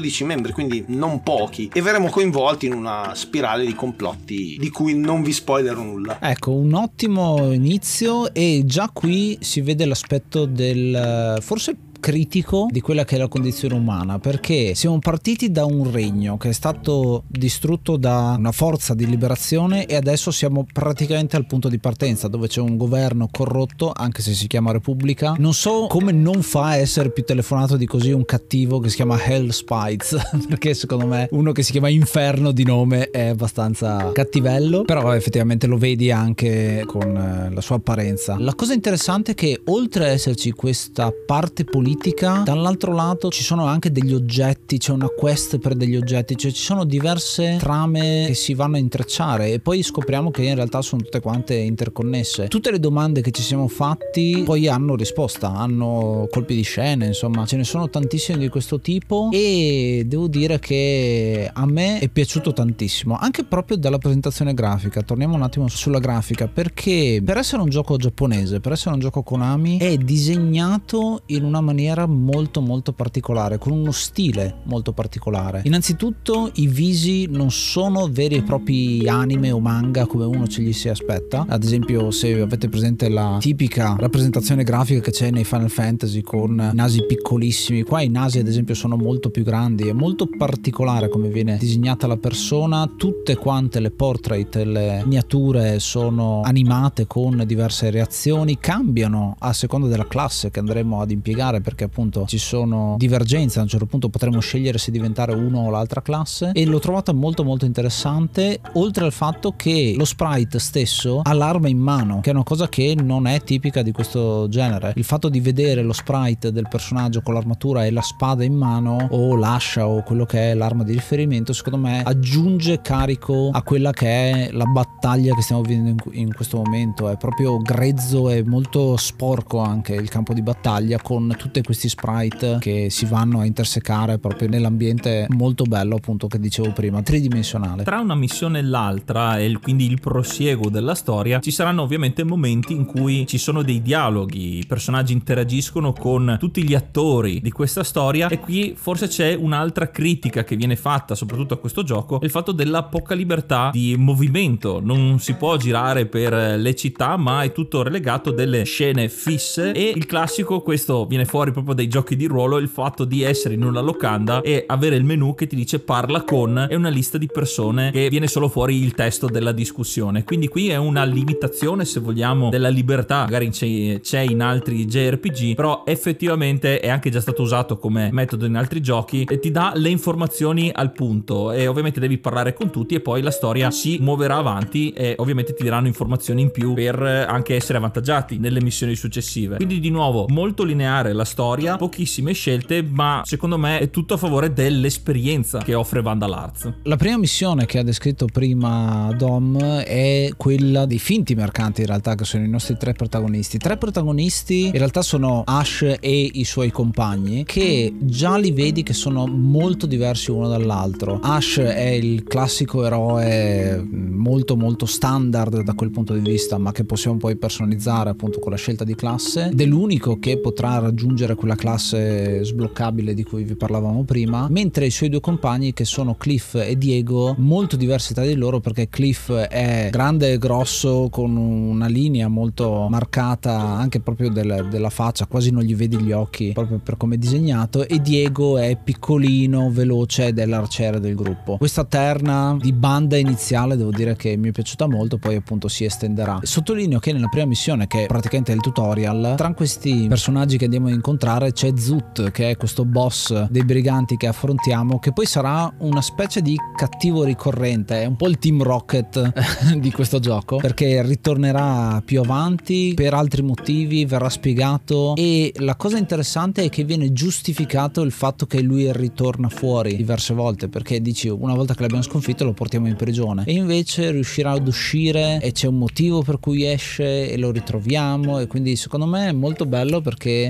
membri, quindi non pochi, e verremo coinvolti in una spirale di complotti di cui non vi spoilerò nulla. Ecco, un ottimo inizio, e già qui si vede l'aspetto del forse critico di quella che è la condizione umana, perché siamo partiti da un regno che è stato distrutto da una forza di liberazione e adesso siamo praticamente al punto di partenza, dove c'è un governo corrotto, anche se si chiama Repubblica. Non so come non fa a essere più telefonato di così un cattivo che si chiama Hell Spites perché secondo me uno che si chiama Inferno di nome è abbastanza cattivello, però effettivamente lo vedi anche con la sua apparenza. La cosa interessante è che oltre a esserci questa parte politica, dall'altro lato ci sono anche degli oggetti, c'è una quest per degli oggetti, cioè ci sono diverse trame che si vanno a intrecciare e poi scopriamo che in realtà sono tutte quante interconnesse. Tutte le domande che ci siamo fatti poi hanno risposta, hanno colpi di scena, insomma ce ne sono tantissime di questo tipo, e devo dire che a me è piaciuto tantissimo, anche proprio dalla presentazione grafica. Torniamo un attimo sulla grafica, perché per essere un gioco giapponese, per essere un gioco Konami, è disegnato in una maniera molto molto particolare, con uno stile molto particolare. Innanzitutto i visi non sono veri e propri anime o manga come uno ce li si aspetta. Ad esempio, se avete presente la tipica rappresentazione grafica che c'è nei Final Fantasy con nasi piccolissimi, qua i nasi ad esempio sono molto più grandi, è molto particolare come viene disegnata la persona, tutte quante le portrait, le miniature sono animate con diverse reazioni, cambiano a seconda della classe che andremo ad impiegare, perché appunto ci sono divergenze, a un certo punto potremo scegliere se diventare uno o l'altra classe, e l'ho trovata molto molto interessante, oltre al fatto che lo sprite stesso ha l'arma in mano, che è una cosa che non è tipica di questo genere. Il fatto di vedere lo sprite del personaggio con l'armatura e la spada in mano o l'ascia o quello che è l'arma di riferimento, secondo me aggiunge carico a quella che è la battaglia che stiamo vivendo in questo momento. È proprio grezzo e molto sporco anche il campo di battaglia, con tutti questi sprite che si vanno a intersecare proprio nell'ambiente molto bello, appunto, che dicevo prima, tridimensionale. Tra una missione e l'altra, e quindi il prosieguo della storia, ci saranno ovviamente momenti in cui ci sono dei dialoghi, i personaggi interagiscono con tutti gli attori di questa storia, e qui forse c'è un'altra critica che viene fatta soprattutto a questo gioco, il fatto della poca libertà di movimento. Non si può girare per le città, ma è tutto relegato a delle scene fisse, e il classico, questo viene fuori proprio dai giochi di ruolo, il fatto di essere in una locanda e avere il menu che ti dice parla con, e una lista di persone che viene solo fuori il testo della discussione. Quindi qui è una limitazione, se vogliamo, della libertà, magari c'è, c'è in altri J R P G, però effettivamente è anche già stato usato come metodo in altri giochi, e ti dà le informazioni al punto, e ovviamente devi parlare con tutti, e poi la storia si muoverà avanti e ovviamente ti daranno informazioni in più per anche essere avvantaggiati nelle missioni successive. Quindi di nuovo molto lineare la storia, pochissime scelte, ma secondo me è tutto a favore dell'esperienza che offre Vandal Hearts. La prima missione che ha descritto prima Dom è quella dei finti mercanti, in realtà, che sono i nostri tre protagonisti. Tre protagonisti in realtà sono Ash e i suoi compagni, che già li vedi che sono molto diversi uno dall'altro. Ash è il classico eroe molto molto standard da quel punto di vista, ma che possiamo poi personalizzare appunto con la scelta di classe, ed è l'unico che potrà raggiungere quella classe sbloccabile di cui vi parlavamo prima, mentre i suoi due compagni, che sono Cliff e Diego, molto diversi tra di loro, perché Cliff è grande e grosso con una linea molto marcata anche proprio del, della faccia, quasi non gli vedi gli occhi proprio per come è disegnato, e Diego è piccolino, veloce ed è l'arciere del gruppo. Questa terna di banda iniziale devo dire che mi è piaciuta molto, poi appunto si estenderà. Sottolineo che nella prima missione, che è praticamente il tutorial, tra questi personaggi che andiamo a incontrare c'è Zut, che è questo boss dei briganti che affrontiamo, che poi sarà una specie di cattivo ricorrente, è un po' il Team Rocket di questo gioco, perché ritornerà più avanti per altri motivi, verrà spiegato, e la cosa interessante è che viene giustificato il fatto che lui ritorna fuori diverse volte, perché dici una volta che l'abbiamo sconfitto lo portiamo in prigione, e invece riuscirà ad uscire e c'è un motivo per cui esce e lo ritroviamo, e quindi secondo me è molto bello perché non viene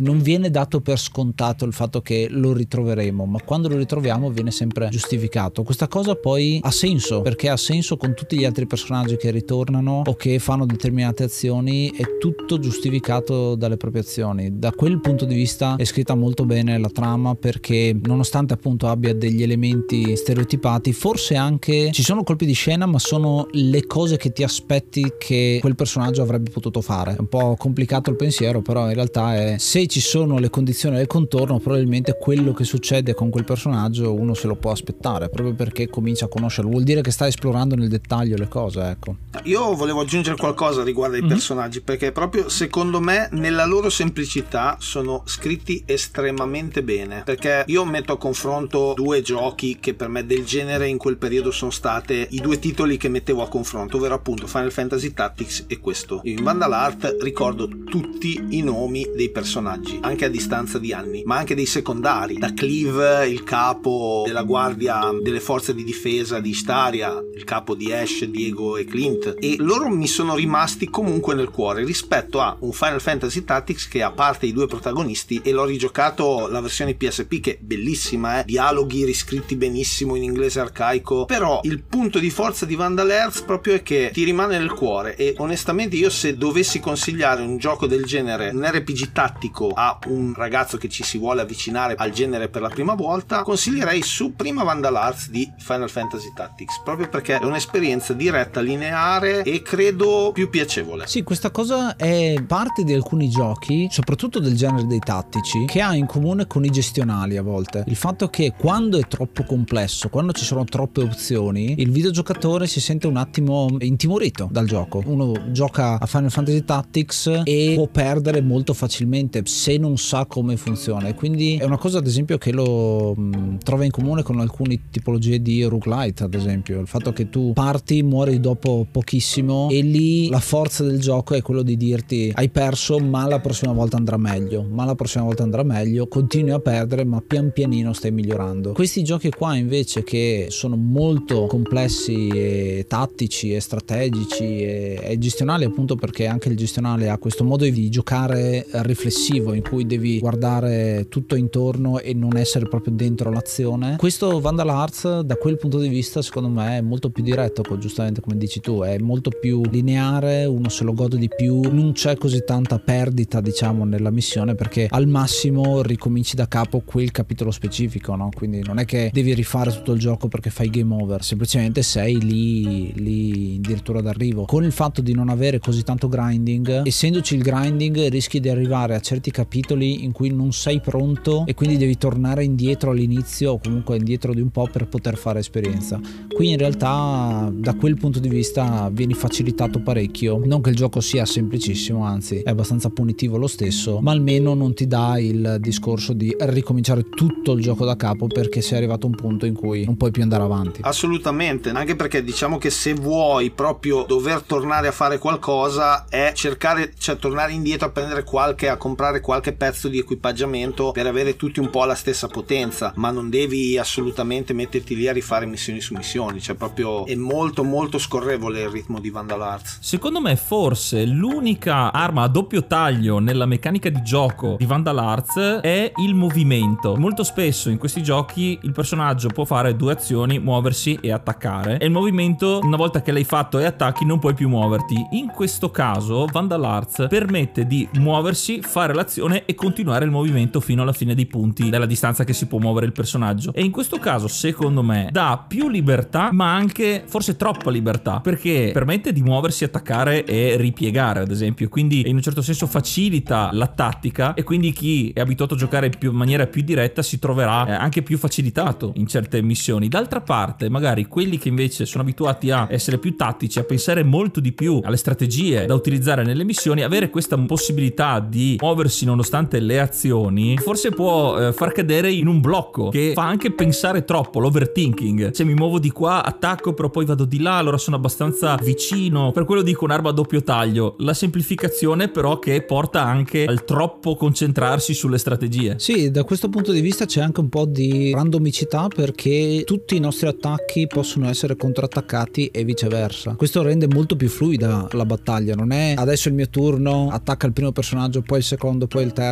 viene dato per scontato il fatto che lo ritroveremo, ma quando lo ritroviamo viene sempre giustificato. Questa cosa poi ha senso, perché ha senso con tutti gli altri personaggi che ritornano o che fanno determinate azioni, è tutto giustificato dalle proprie azioni. Da quel punto di vista è scritta molto bene la trama, perché nonostante appunto abbia degli elementi stereotipati, forse anche ci sono colpi di scena, ma sono le cose che ti aspetti che quel personaggio avrebbe potuto fare. È un po' complicato il pensiero, però in realtà è, se ci sono le condizioni del contorno, probabilmente quello che succede con quel personaggio uno se lo può aspettare, proprio perché comincia a conoscerlo, vuol dire che sta esplorando nel dettaglio le cose, ecco. Io volevo aggiungere qualcosa riguardo ai mm-hmm. personaggi, perché proprio secondo me nella loro semplicità sono scritti estremamente bene, perché io metto a confronto due giochi che per me del genere in quel periodo sono state i due titoli che mettevo a confronto, ovvero appunto Final Fantasy Tactics e questo. In Vandal Hearts ricordo tutti i nomi dei personaggi, anche a distanza di anni, ma anche dei secondari, da Cleave, il capo della guardia delle forze di difesa di Ishtaria, il capo di Ash, Diego e Clint, e loro mi sono rimasti comunque nel cuore rispetto a un Final Fantasy Tactics che, a parte i due protagonisti, e l'ho rigiocato la versione P S P che è bellissima, eh? dialoghi riscritti benissimo in inglese arcaico, però il punto di forza di Vandal Hearts proprio è che ti rimane nel cuore. E onestamente io, se dovessi consigliare un gioco del genere, un R P G tattico, a un ragazzo che ci si vuole avvicinare al genere per la prima volta, consiglierei su prima Vandal Hearts di Final Fantasy Tactics, proprio perché è un'esperienza diretta, lineare e credo più piacevole. Sì, questa cosa è parte di alcuni giochi, soprattutto del genere dei tattici, che ha in comune con i gestionali a volte. Il fatto che quando è troppo complesso, quando ci sono troppe opzioni, il videogiocatore si sente un attimo intimorito dal gioco. Uno gioca a Final Fantasy Tactics e può perdere molto facilmente se non sa come funziona, e quindi è una cosa ad esempio che lo mh, trova in comune con alcune tipologie di roguelite, ad esempio il fatto che tu parti, muori dopo pochissimo, e lì la forza del gioco è quello di dirti hai perso ma la prossima volta andrà meglio, ma la prossima volta andrà meglio, continui a perdere ma pian pianino stai migliorando. Questi giochi qua invece, che sono molto complessi e tattici e strategici e, e gestionali, appunto perché anche il gestionale ha questo modo di giocare riflessivo in cui devi guardare tutto intorno e non essere proprio dentro l'azione. Questo Vandal Hearts da quel punto di vista secondo me è molto più diretto, giustamente come dici tu, è molto più lineare, uno se lo gode di più, non c'è così tanta perdita diciamo nella missione, perché al massimo ricominci da capo quel capitolo specifico, no? Quindi non è che devi rifare tutto il gioco perché fai game over, semplicemente sei lì lì addirittura d'arrivo. Con il fatto di non avere così tanto grinding, essendoci il grinding rischi di arrivare a certi capitoli in cui non sei pronto e quindi devi tornare indietro all'inizio o comunque indietro di un po' per poter fare esperienza. Qui in realtà da quel punto di vista vieni facilitato parecchio, non che il gioco sia semplicissimo, anzi è abbastanza punitivo lo stesso, ma almeno non ti dà il discorso di ricominciare tutto il gioco da capo perché sei arrivato a un punto in cui non puoi più andare avanti. Assolutamente, anche perché diciamo che se vuoi proprio dover tornare a fare qualcosa è cercare, cioè tornare indietro a prendere qualche, a comprare qualche pezzo di equipaggiamento per avere tutti un po' la stessa potenza, ma non devi assolutamente metterti lì a rifare missioni su missioni, cioè proprio è molto molto scorrevole il ritmo di Vandal Hearts. Secondo me forse l'unica arma a doppio taglio nella meccanica di gioco di Vandal Hearts è il movimento. Molto spesso in questi giochi il personaggio può fare due azioni, muoversi e attaccare, e il movimento, una volta che l'hai fatto e attacchi, non puoi più muoverti. In questo caso Vandal Hearts permette di muoversi, fare l'azione e continuare il movimento fino alla fine dei punti della distanza che si può muovere il personaggio, e in questo caso secondo me dà più libertà, ma anche forse troppa libertà, perché permette di muoversi, attaccare e ripiegare ad esempio, quindi in un certo senso facilita la tattica, e quindi chi è abituato a giocare più, in maniera più diretta si troverà eh, anche più facilitato in certe missioni. D'altra parte magari quelli che invece sono abituati a essere più tattici, a pensare molto di più alle strategie da utilizzare nelle missioni, avere questa possibilità di muoversi nonostante le azioni forse può eh, far cadere in un blocco che fa anche pensare troppo, l'overthinking, cioè mi muovo di qua, attacco però poi vado di là, allora sono abbastanza vicino, per quello dico un'arma a doppio taglio, la semplificazione però che porta anche al troppo concentrarsi sulle strategie. Sì, da questo punto di vista c'è anche un po' di randomicità, perché tutti i nostri attacchi possono essere contrattaccati e viceversa. Questo rende molto più fluida la battaglia, non è adesso il mio turno, attacca il primo personaggio, poi il secondo, poi il terzo,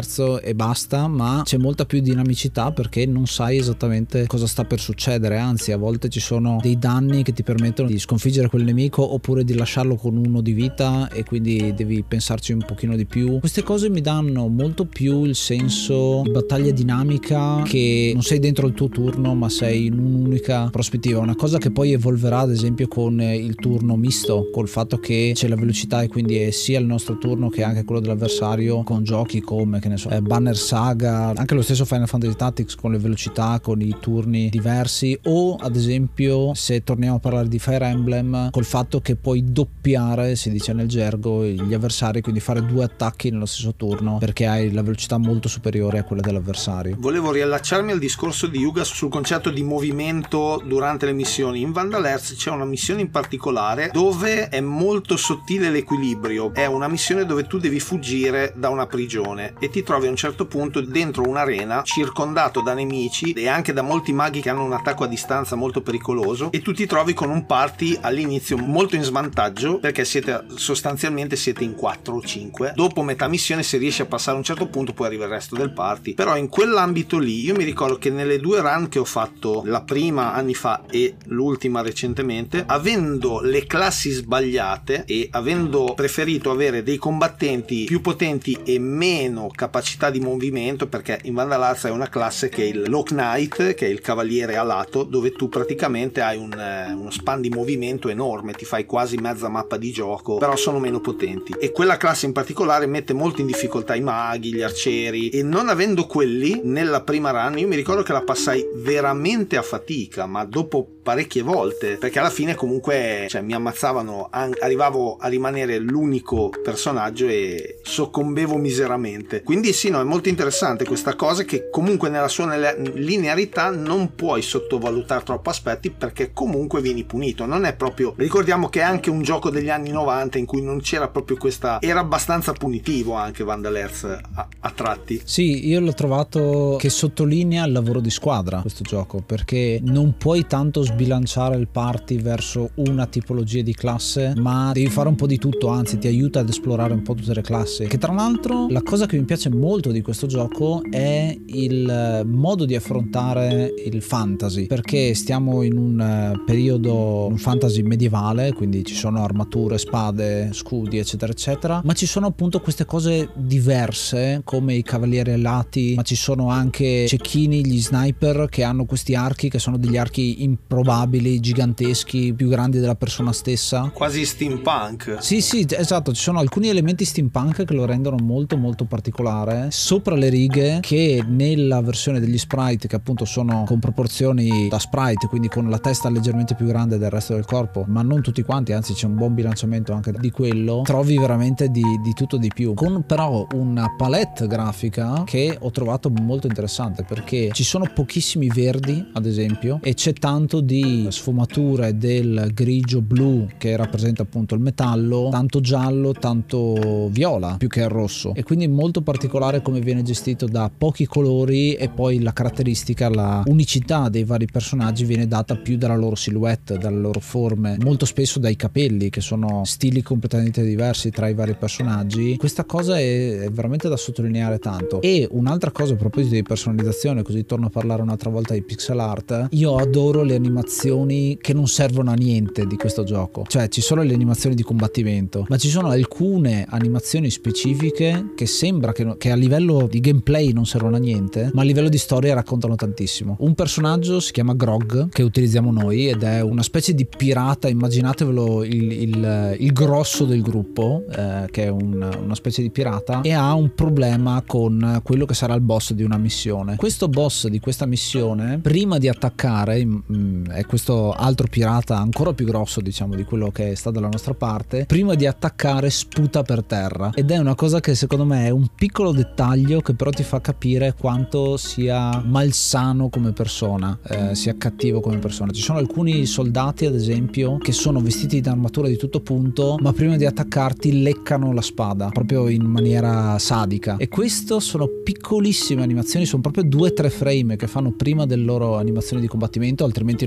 terzo e basta, ma c'è molta più dinamicità perché non sai esattamente cosa sta per succedere, anzi a volte ci sono dei danni che ti permettono di sconfiggere quel nemico oppure di lasciarlo con uno di vita e quindi devi pensarci un pochino di più. Queste cose mi danno molto più il senso di battaglia dinamica, che non sei dentro il tuo turno ma sei in un'unica prospettiva, una cosa che poi evolverà ad esempio con il turno misto, col fatto che c'è la velocità e quindi è sia il nostro turno che anche quello dell'avversario, con giochi come che ne so Banner Saga, anche lo stesso Final Fantasy Tactics con le velocità, con i turni diversi, o ad esempio se torniamo a parlare di Fire Emblem col fatto che puoi doppiare, si dice nel gergo, gli avversari, quindi fare due attacchi nello stesso turno perché hai la velocità molto superiore a quella dell'avversario. Volevo riallacciarmi al discorso di Yuga sul concetto di movimento durante le missioni. In Vandal Hearts c'è una missione in particolare dove è molto sottile l'equilibrio. È una missione dove tu devi fuggire da una prigione e ti trovi a un certo punto dentro un'arena circondato da nemici e anche da molti maghi che hanno un attacco a distanza molto pericoloso, e tu ti trovi con un party all'inizio molto in svantaggio perché siete sostanzialmente siete in quattro o cinque. Dopo metà missione, se riesci a passare a un certo punto, poi arriva il resto del party. Però in quell'ambito lì io mi ricordo che nelle due run che ho fatto, la prima anni fa e l'ultima recentemente, avendo le classi sbagliate e avendo preferito avere dei combattenti più potenti e meno capacità di movimento, perché in Vandal Hearts è una classe che è il Lock Knight, che è il cavaliere alato, dove tu praticamente hai un, eh, uno span di movimento enorme, ti fai quasi mezza mappa di gioco, però sono meno potenti, e quella classe in particolare mette molto in difficoltà i maghi, gli arcieri, e non avendo quelli nella prima run io mi ricordo che la passai veramente a fatica, ma dopo parecchie volte, perché alla fine comunque cioè, mi ammazzavano, arrivavo a rimanere l'unico personaggio e soccombevo miseramente. Quindi sì, no, è molto interessante questa cosa, che comunque nella sua linearità non puoi sottovalutare troppo aspetti perché comunque vieni punito. Non è proprio, ricordiamo che è anche un gioco degli anni novanta in cui non c'era proprio questa, era abbastanza punitivo anche Vandal Hearts a, a tratti. Sì, io l'ho trovato che sottolinea il lavoro di squadra questo gioco, perché non puoi tanto sbilanciare il party verso una tipologia di classe, ma devi fare un po' di tutto, anzi ti aiuta ad esplorare un po' tutte le classi. Che tra l'altro la cosa che mi piace molto di questo gioco è il modo di affrontare il fantasy, perché stiamo in un periodo, un fantasy medievale, quindi ci sono armature, spade, scudi eccetera eccetera, ma ci sono appunto queste cose diverse come i cavalieri alati, ma ci sono anche cecchini, gli sniper che hanno questi archi che sono degli archi improbabili, giganteschi, più grandi della persona stessa, quasi steampunk. Sì sì esatto, ci sono alcuni elementi steampunk che lo rendono molto molto particolare sopra le righe, che nella versione degli sprite, che appunto sono con proporzioni da sprite, quindi con la testa leggermente più grande del resto del corpo, ma non tutti quanti, anzi c'è un buon bilanciamento anche di quello, trovi veramente di, di tutto di più, con però una palette grafica che ho trovato molto interessante, perché ci sono pochissimi verdi ad esempio e c'è tanto di sfumature del grigio blu che rappresenta appunto il metallo, tanto giallo, tanto viola più che il rosso, e quindi molto particolare come viene gestito da pochi colori, e poi la caratteristica, la unicità dei vari personaggi viene data più dalla loro silhouette, dalle loro forme, molto spesso dai capelli che sono stili completamente diversi tra i vari personaggi. Questa cosa è, è veramente da sottolineare tanto. E un'altra cosa a proposito di personalizzazione, così torno a parlare un'altra volta di pixel art, io adoro le animazioni che non servono a niente di questo gioco, cioè ci sono le animazioni di combattimento, ma ci sono alcune animazioni specifiche che sembra che, che a livello di gameplay non servono a niente, ma a livello di storia raccontano tantissimo. Un personaggio si chiama Grog, che utilizziamo noi, ed è una specie di pirata, immaginatevelo il, il, il grosso del gruppo, eh, che è un, una specie di pirata, e ha un problema con quello che sarà il boss di una missione. Questo boss di questa missione, prima di attaccare, mh, è questo altro pirata ancora più grosso diciamo di quello che sta dalla nostra parte, prima di attaccare sputa per terra, ed è una cosa che secondo me è un piccolo dettaglio che però ti fa capire quanto sia malsano come persona, eh, sia cattivo come persona. Ci sono alcuni soldati ad esempio che sono vestiti in armatura di tutto punto, ma prima di attaccarti leccano la spada proprio in maniera sadica, e questo sono piccolissime animazioni, sono proprio due o tre frame che fanno prima del loro animazione di combattimento, altrimenti non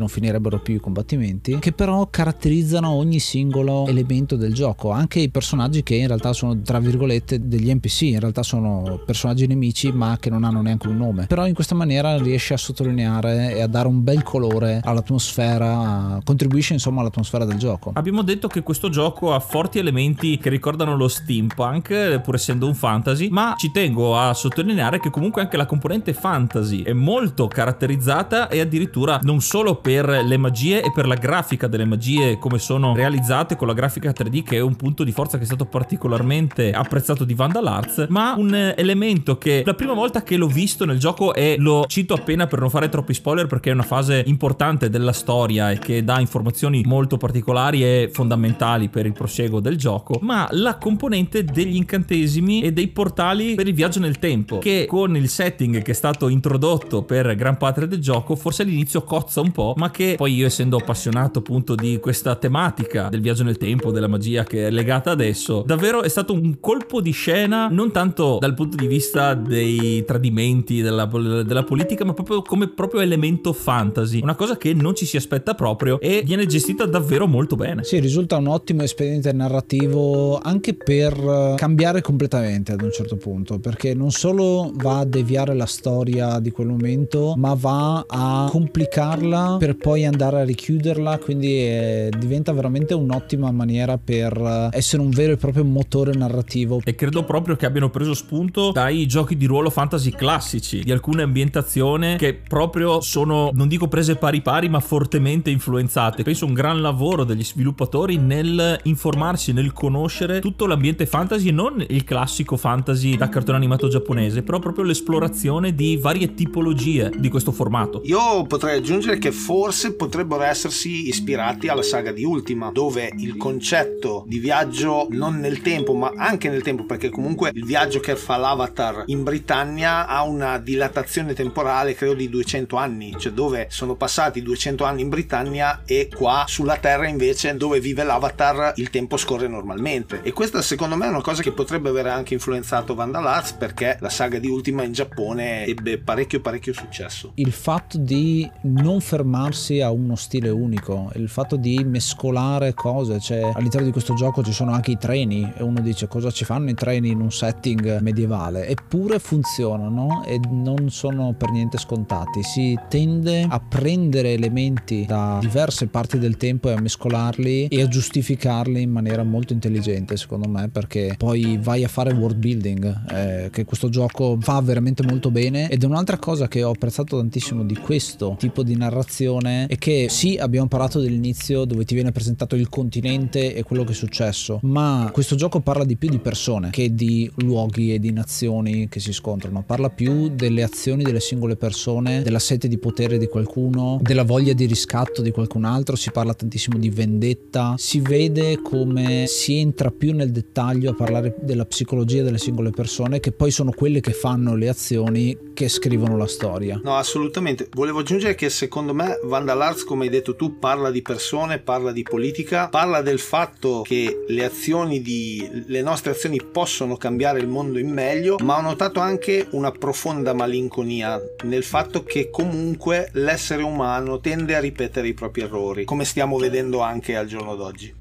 finirebbero più i combattimenti, che però caratterizzano ogni singolo elemento del gioco, anche i personaggi che in realtà sono tra virgolette degli N P C, in realtà sono personaggi nemici ma che non hanno neanche un nome, però in questa maniera riesce a sottolineare e a dare un bel colore all'atmosfera, contribuisce insomma all'atmosfera del gioco. Abbiamo detto che questo gioco ha forti elementi che ricordano lo steampunk, pur essendo un fantasy, ma ci tengo a sottolineare che comunque anche la componente fantasy è molto caratterizzata, e addirittura non solo per le magie e per la grafica delle magie come sono realizzate con la grafica tre D, che è un punto di forza che è stato particolarmente apprezzato di Vandal Arts, ma un elemento che la prima volta che l'ho visto nel gioco, e lo cito appena per non fare troppi spoiler perché è una fase importante della storia e che dà informazioni molto particolari e fondamentali per il prosieguo del gioco, ma la componente degli incantesimi e dei portali per il viaggio nel tempo, che con il setting che è stato introdotto per gran parte del gioco forse all'inizio cozza un po', ma che poi io, essendo appassionato appunto di questa tematica del viaggio nel tempo, della magia che è legata adesso, davvero è stato un colpo di scena, non tanto dal punto di vista dei tradimenti della, della politica, ma proprio come proprio elemento fantasy, una cosa che non ci si aspetta proprio e viene gestita davvero molto bene. Sì, risulta un ottimo espediente narrativo anche per cambiare completamente ad un certo punto, perché non solo va a deviare la storia di quel momento, ma va a complicarla per poi andare a richiuderla, quindi è, diventa veramente un'ottima maniera per essere un vero e proprio motore narrativo. E credo proprio che abbiano preso spunto dai giochi di ruolo fantasy classici, di alcune ambientazioni che proprio sono, non dico prese pari pari, ma fortemente influenzate. Penso un gran lavoro degli sviluppatori nel informarsi, nel conoscere tutto l'ambiente fantasy, e non il classico fantasy da cartone animato giapponese, però proprio l'esplorazione di varie tipologie di questo formato. Io potrei aggiungere che forse potrebbero essersi ispirati alla saga di Ultima, dove il concetto di viaggio non nel tempo ma anche nel tempo, perché comunque il viaggio che fa l'avatar in Britannia ha una dilatazione temporale credo di duecento anni, cioè dove sono passati duecento anni in Britannia e qua sulla Terra invece dove vive l'avatar il tempo scorre normalmente, e questa secondo me è una cosa che potrebbe aver anche influenzato Vandal Arts, perché la saga di Ultima in Giappone ebbe parecchio parecchio successo. Il fatto di non fermarsi a uno stile unico, il fatto di mescolare cose, cioè all'interno di questo gioco ci sono anche i treni e uno dice cosa ci fanno i treni in un setting medievale, eppure funzionano e non sono per niente scontati. Si tende a prendere elementi da diverse parti del tempo e a mescolarli e a giustificarli in maniera molto intelligente, secondo me, perché poi vai a fare world building eh, che questo gioco fa veramente molto bene. Ed è un'altra cosa che ho apprezzato tantissimo di questo tipo di narrazione è che sì, abbiamo parlato dell'inizio dove ti viene presentato il continente e quello che è successo, ma questo gioco parla di più di persone che di luoghi e di nazioni che si scontrano, parla più delle azioni delle singole persone, della sete di potere di qualcuno, della voglia di riscatto di qualcun altro, si parla tantissimo di vendetta, si vede come si entra più nel dettaglio a parlare della psicologia delle singole persone, che poi sono quelle che fanno le azioni che scrivono la storia. No, assolutamente. Volevo aggiungere che secondo me Vandal Arts, come hai detto tu, parla di persone, parla di politica, parla del fatto che le azioni di le nostre azioni possono cambiare il mondo in meglio, ma ho notato anche una profonda malinconia nel fatto che comunque l'essere umano tende a ripetere i propri errori, come stiamo vedendo anche al giorno d'oggi.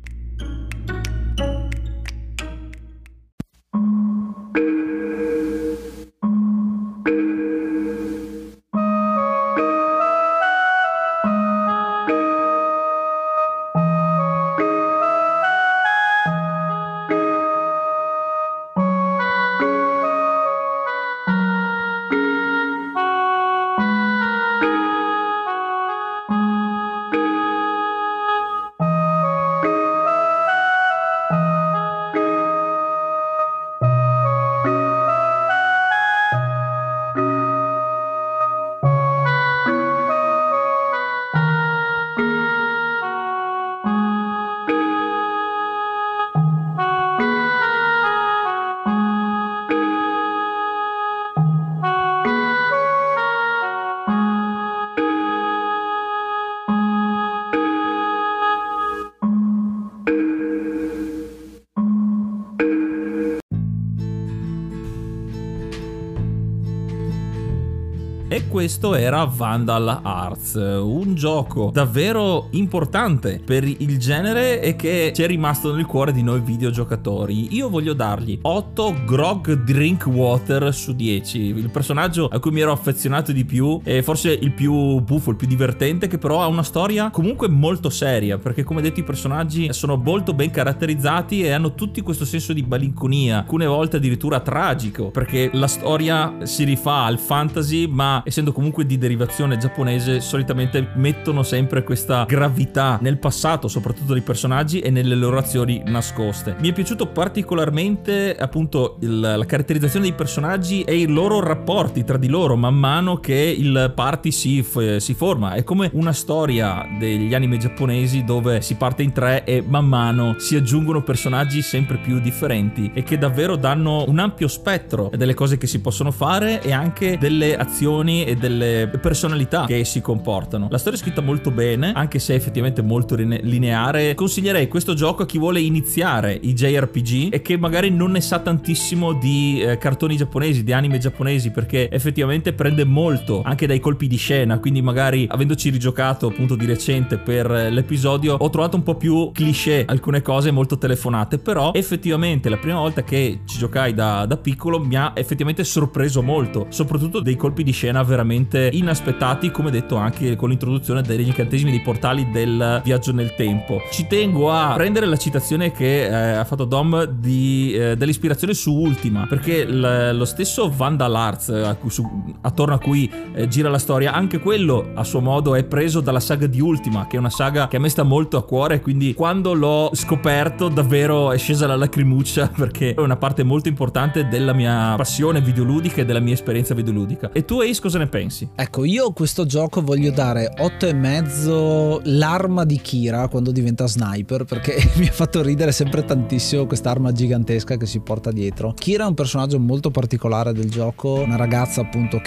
e questo era Vandal Hearts, un gioco davvero importante per il genere e che ci è rimasto nel cuore di noi videogiocatori. Io voglio dargli otto grog drink water su dieci. Il personaggio a cui mi ero affezionato di più è forse il più buffo, il più divertente, che però ha una storia comunque molto seria, perché come detto i personaggi sono molto ben caratterizzati e hanno tutti questo senso di malinconia, alcune volte addirittura tragico, perché la storia si rifà al fantasy, ma essendo comunque di derivazione giapponese solitamente mettono sempre questa gravità nel passato, soprattutto dei personaggi e nelle loro azioni nascoste. Mi è piaciuto particolarmente appunto il, la caratterizzazione dei personaggi e i loro rapporti tra di loro man mano che il party si, si forma. È come una storia degli anime giapponesi dove si parte in tre e man mano si aggiungono personaggi sempre più differenti e che davvero danno un ampio spettro delle cose che si possono fare e anche delle azioni e delle personalità che si comportano. La storia è scritta molto bene, anche se è effettivamente molto lineare. Consiglierei questo gioco a chi vuole iniziare i J R P G e che magari non ne sa tantissimo di eh, cartoni giapponesi, di anime giapponesi, perché effettivamente prende molto anche dai colpi di scena, quindi magari avendoci rigiocato appunto di recente per l'episodio ho trovato un po' più cliché alcune cose molto telefonate, però effettivamente la prima volta che ci giocai da, da piccolo mi ha effettivamente sorpreso molto, soprattutto dei colpi di scena veramente inaspettati, come detto anche con l'introduzione degli incantesimi dei portali del viaggio nel tempo. Ci tengo a prendere la citazione che eh, ha fatto Dom di, eh, dell'ispirazione su Ultima, perché l- lo stesso Vandal Hearts a cui, su, attorno a cui eh, gira la storia, anche quello a suo modo è preso dalla saga di Ultima, che è una saga che a me sta molto a cuore, quindi quando l'ho scoperto davvero è scesa la lacrimuccia, perché è una parte molto importante della mia passione videoludica e della mia esperienza videoludica. E tu Ace cosa ne pensi? Ecco, io questo gioco voglio dare otto e mezzo, l'arma di Kira quando diventa sniper, perché mi ha fatto ridere sempre tantissimo quest'arma gigantesca che si porta dietro. Kira è un personaggio molto particolare del gioco, una ragazza appunto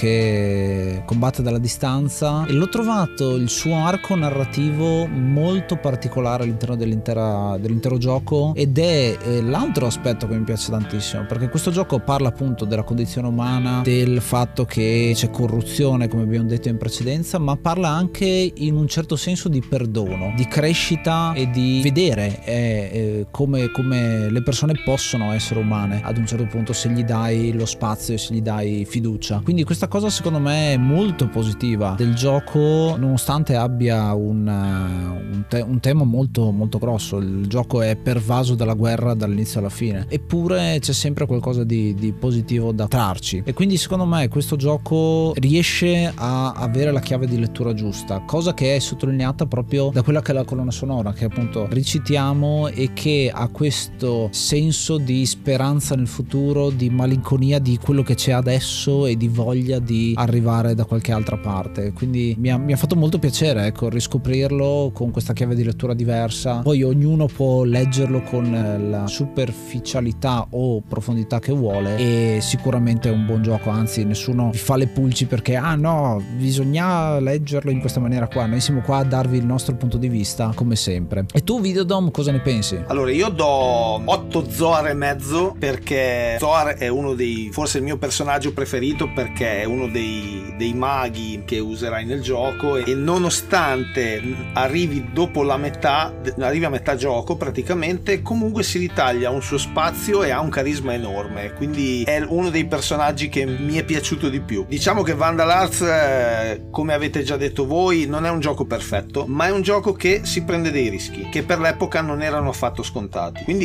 che combatte dalla distanza, e l'ho trovato il suo arco narrativo molto particolare all'interno dell'intera, dell'intero gioco, ed è eh, l'altro aspetto che mi piace tantissimo, perché questo gioco parla appunto della condizione umana, del fatto che c'è corruzione come abbiamo detto in precedenza, ma parla anche in un certo senso di perdono, di crescita e di vedere eh, eh, come, come le persone possono essere umane ad un certo punto se gli dai lo spazio e se gli dai fiducia. Quindi questa cosa secondo me è molto positiva del gioco, nonostante abbia un, un, te- un tema molto molto grosso. Il gioco è pervaso dalla guerra dall'inizio alla fine, eppure c'è sempre qualcosa di, di positivo da trarci, e quindi secondo me questo gioco riesce a avere la chiave di lettura giusta, cosa che è sottolineata proprio da quella che è la colonna sonora, che appunto recitiamo e che ha questo senso di speranza nel futuro, di malinconia di quello che c'è adesso e di voglia di arrivare da qualche altra parte. Quindi mi ha, mi ha fatto molto piacere, ecco, riscoprirlo con questa chiave di lettura diversa. Poi ognuno può leggerlo con la superficialità o profondità che vuole, e sicuramente è un buon gioco, anzi nessuno vi fa le pulci perché ah no, bisogna leggerlo in questa maniera qua. Noi siamo qua a darvi il nostro punto di vista come sempre. E tu Videodome cosa ne pensi? Allora io do otto Zoar e mezzo, perché Zoar è uno dei, forse il mio personaggio preferito, perché è uno dei, dei maghi che userai nel gioco, e nonostante arrivi dopo la metà, arrivi a metà gioco praticamente, comunque si ritaglia un suo spazio e ha un carisma enorme, quindi è uno dei personaggi che mi è piaciuto di più. Diciamo che Vandal Hearts, eh, come avete già detto voi, non è un gioco perfetto, ma è un gioco che si prende dei rischi che per l'epoca non erano affatto scontati, quindi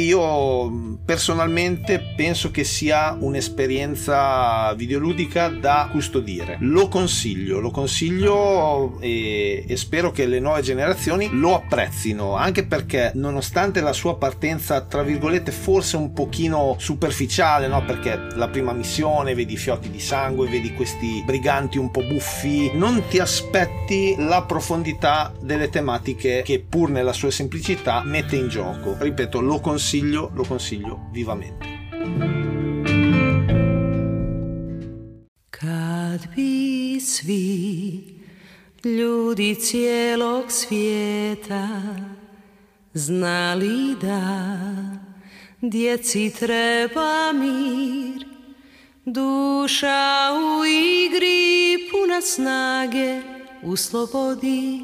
io personalmente penso che sia un'esperienza videoludica da custodire. Lo consiglio, lo consiglio e, e spero che le nuove generazioni lo apprezzino, anche perché nonostante la sua partenza tra virgolette forse un pochino superficiale, no? Perché la prima missione vedi i fiotti di sangue, vedi questi briganti un po' buffi, non ti aspetti la profondità delle tematiche che pur nella sua semplicità mette in gioco. Ripeto, lo consiglio, lo consiglio vivamente. Kad bi svi ljudi cijelog svijeta znali da djeci treba mir, Duša u igri puna snage u slobodi,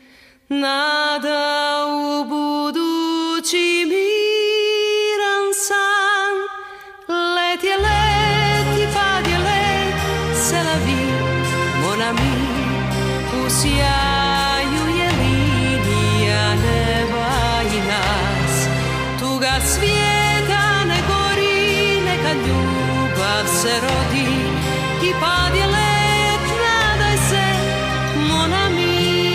nada u budući miran san. Let je let i pad je let, c'est la vie, mon ami. U sjaju je linija neba i nas. Tuga svijeta ne gori, neka ljubav se rodi. I pad je let, nadaj se, mon ami.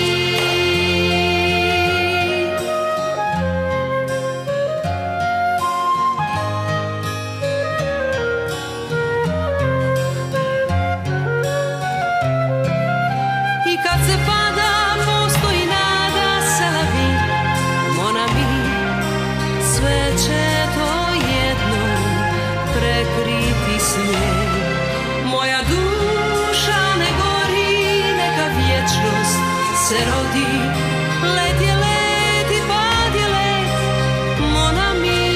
I kad se pada, postoji nada, c'est la vie, mon ami. Sve će to jednom prekriti snijeg. Moja duša ne gori, neka vječnost se rodi. Let je let i pad je let, mon ami.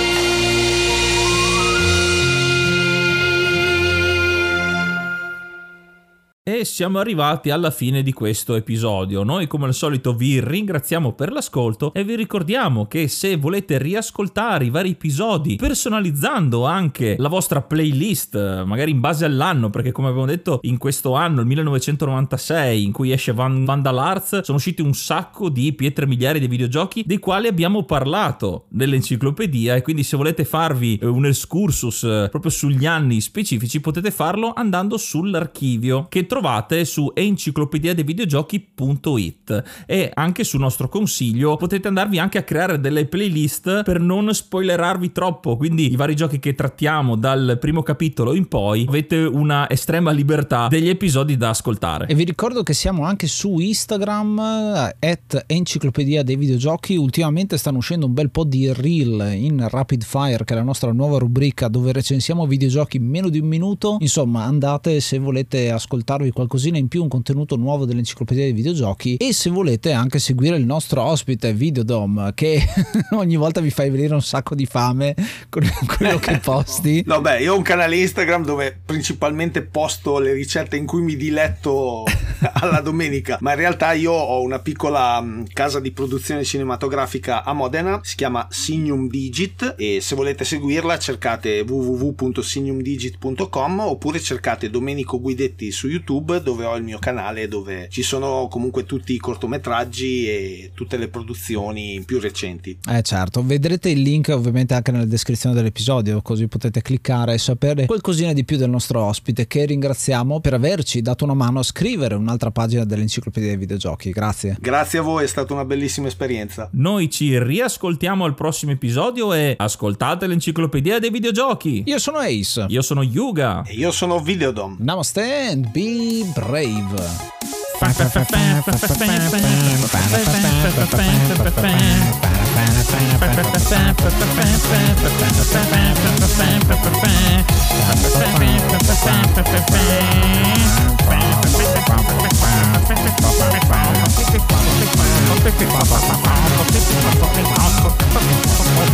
E siamo arrivati alla fine di questo episodio. Noi come al solito vi ringraziamo per l'ascolto e vi ricordiamo che se volete riascoltare i vari episodi personalizzando anche la vostra playlist, magari in base all'anno, perché come abbiamo detto in questo anno, il millenovecentonovantasei, in cui esce Van- Vandal Hearts, sono usciti un sacco di pietre miliari di videogiochi dei quali abbiamo parlato nell'enciclopedia, e quindi se volete farvi un excursus proprio sugli anni specifici potete farlo andando sull'archivio che trovate su enciclopedia dei videogiochi punto it, e anche sul nostro consiglio potete andarvi anche a creare delle playlist per non spoilerarvi troppo, quindi i vari giochi che trattiamo dal primo capitolo in poi avete una estrema libertà degli episodi da ascoltare. E vi ricordo che siamo anche su Instagram at enciclopedia dei videogiochi. Ultimamente stanno uscendo un bel po' di reel in Rapid Fire, che è la nostra nuova rubrica dove recensiamo videogiochi in meno di un minuto. Insomma, andate se volete ascoltarvi qualcosina in più, un contenuto nuovo dell'enciclopedia dei videogiochi, e se volete anche seguire il nostro ospite Videodome, che ogni volta vi fai venire un sacco di fame con quello che posti. No, beh, io ho un canale Instagram dove principalmente posto le ricette in cui mi diletto alla domenica, ma in realtà io ho una piccola um, casa di produzione cinematografica a Modena, si chiama Signum Digit, e se volete seguirla cercate w w w punto signum digit punto com oppure cercate Domenico Guidetti su YouTube, dove ho il mio canale dove ci sono comunque tutti i cortometraggi e tutte le produzioni più recenti. Eh certo, vedrete il link ovviamente anche nella descrizione dell'episodio, così potete cliccare e sapere qualcosina di più del nostro ospite, che ringraziamo per averci dato una mano a scrivere un'altra pagina dell'enciclopedia dei videogiochi. Grazie. Grazie a voi, è stata una bellissima esperienza. Noi ci riascoltiamo al prossimo episodio e ascoltate l'enciclopedia dei videogiochi. Io sono Ace. Io sono Yuga. E io sono Videodome. Namaste and be brave. Bye.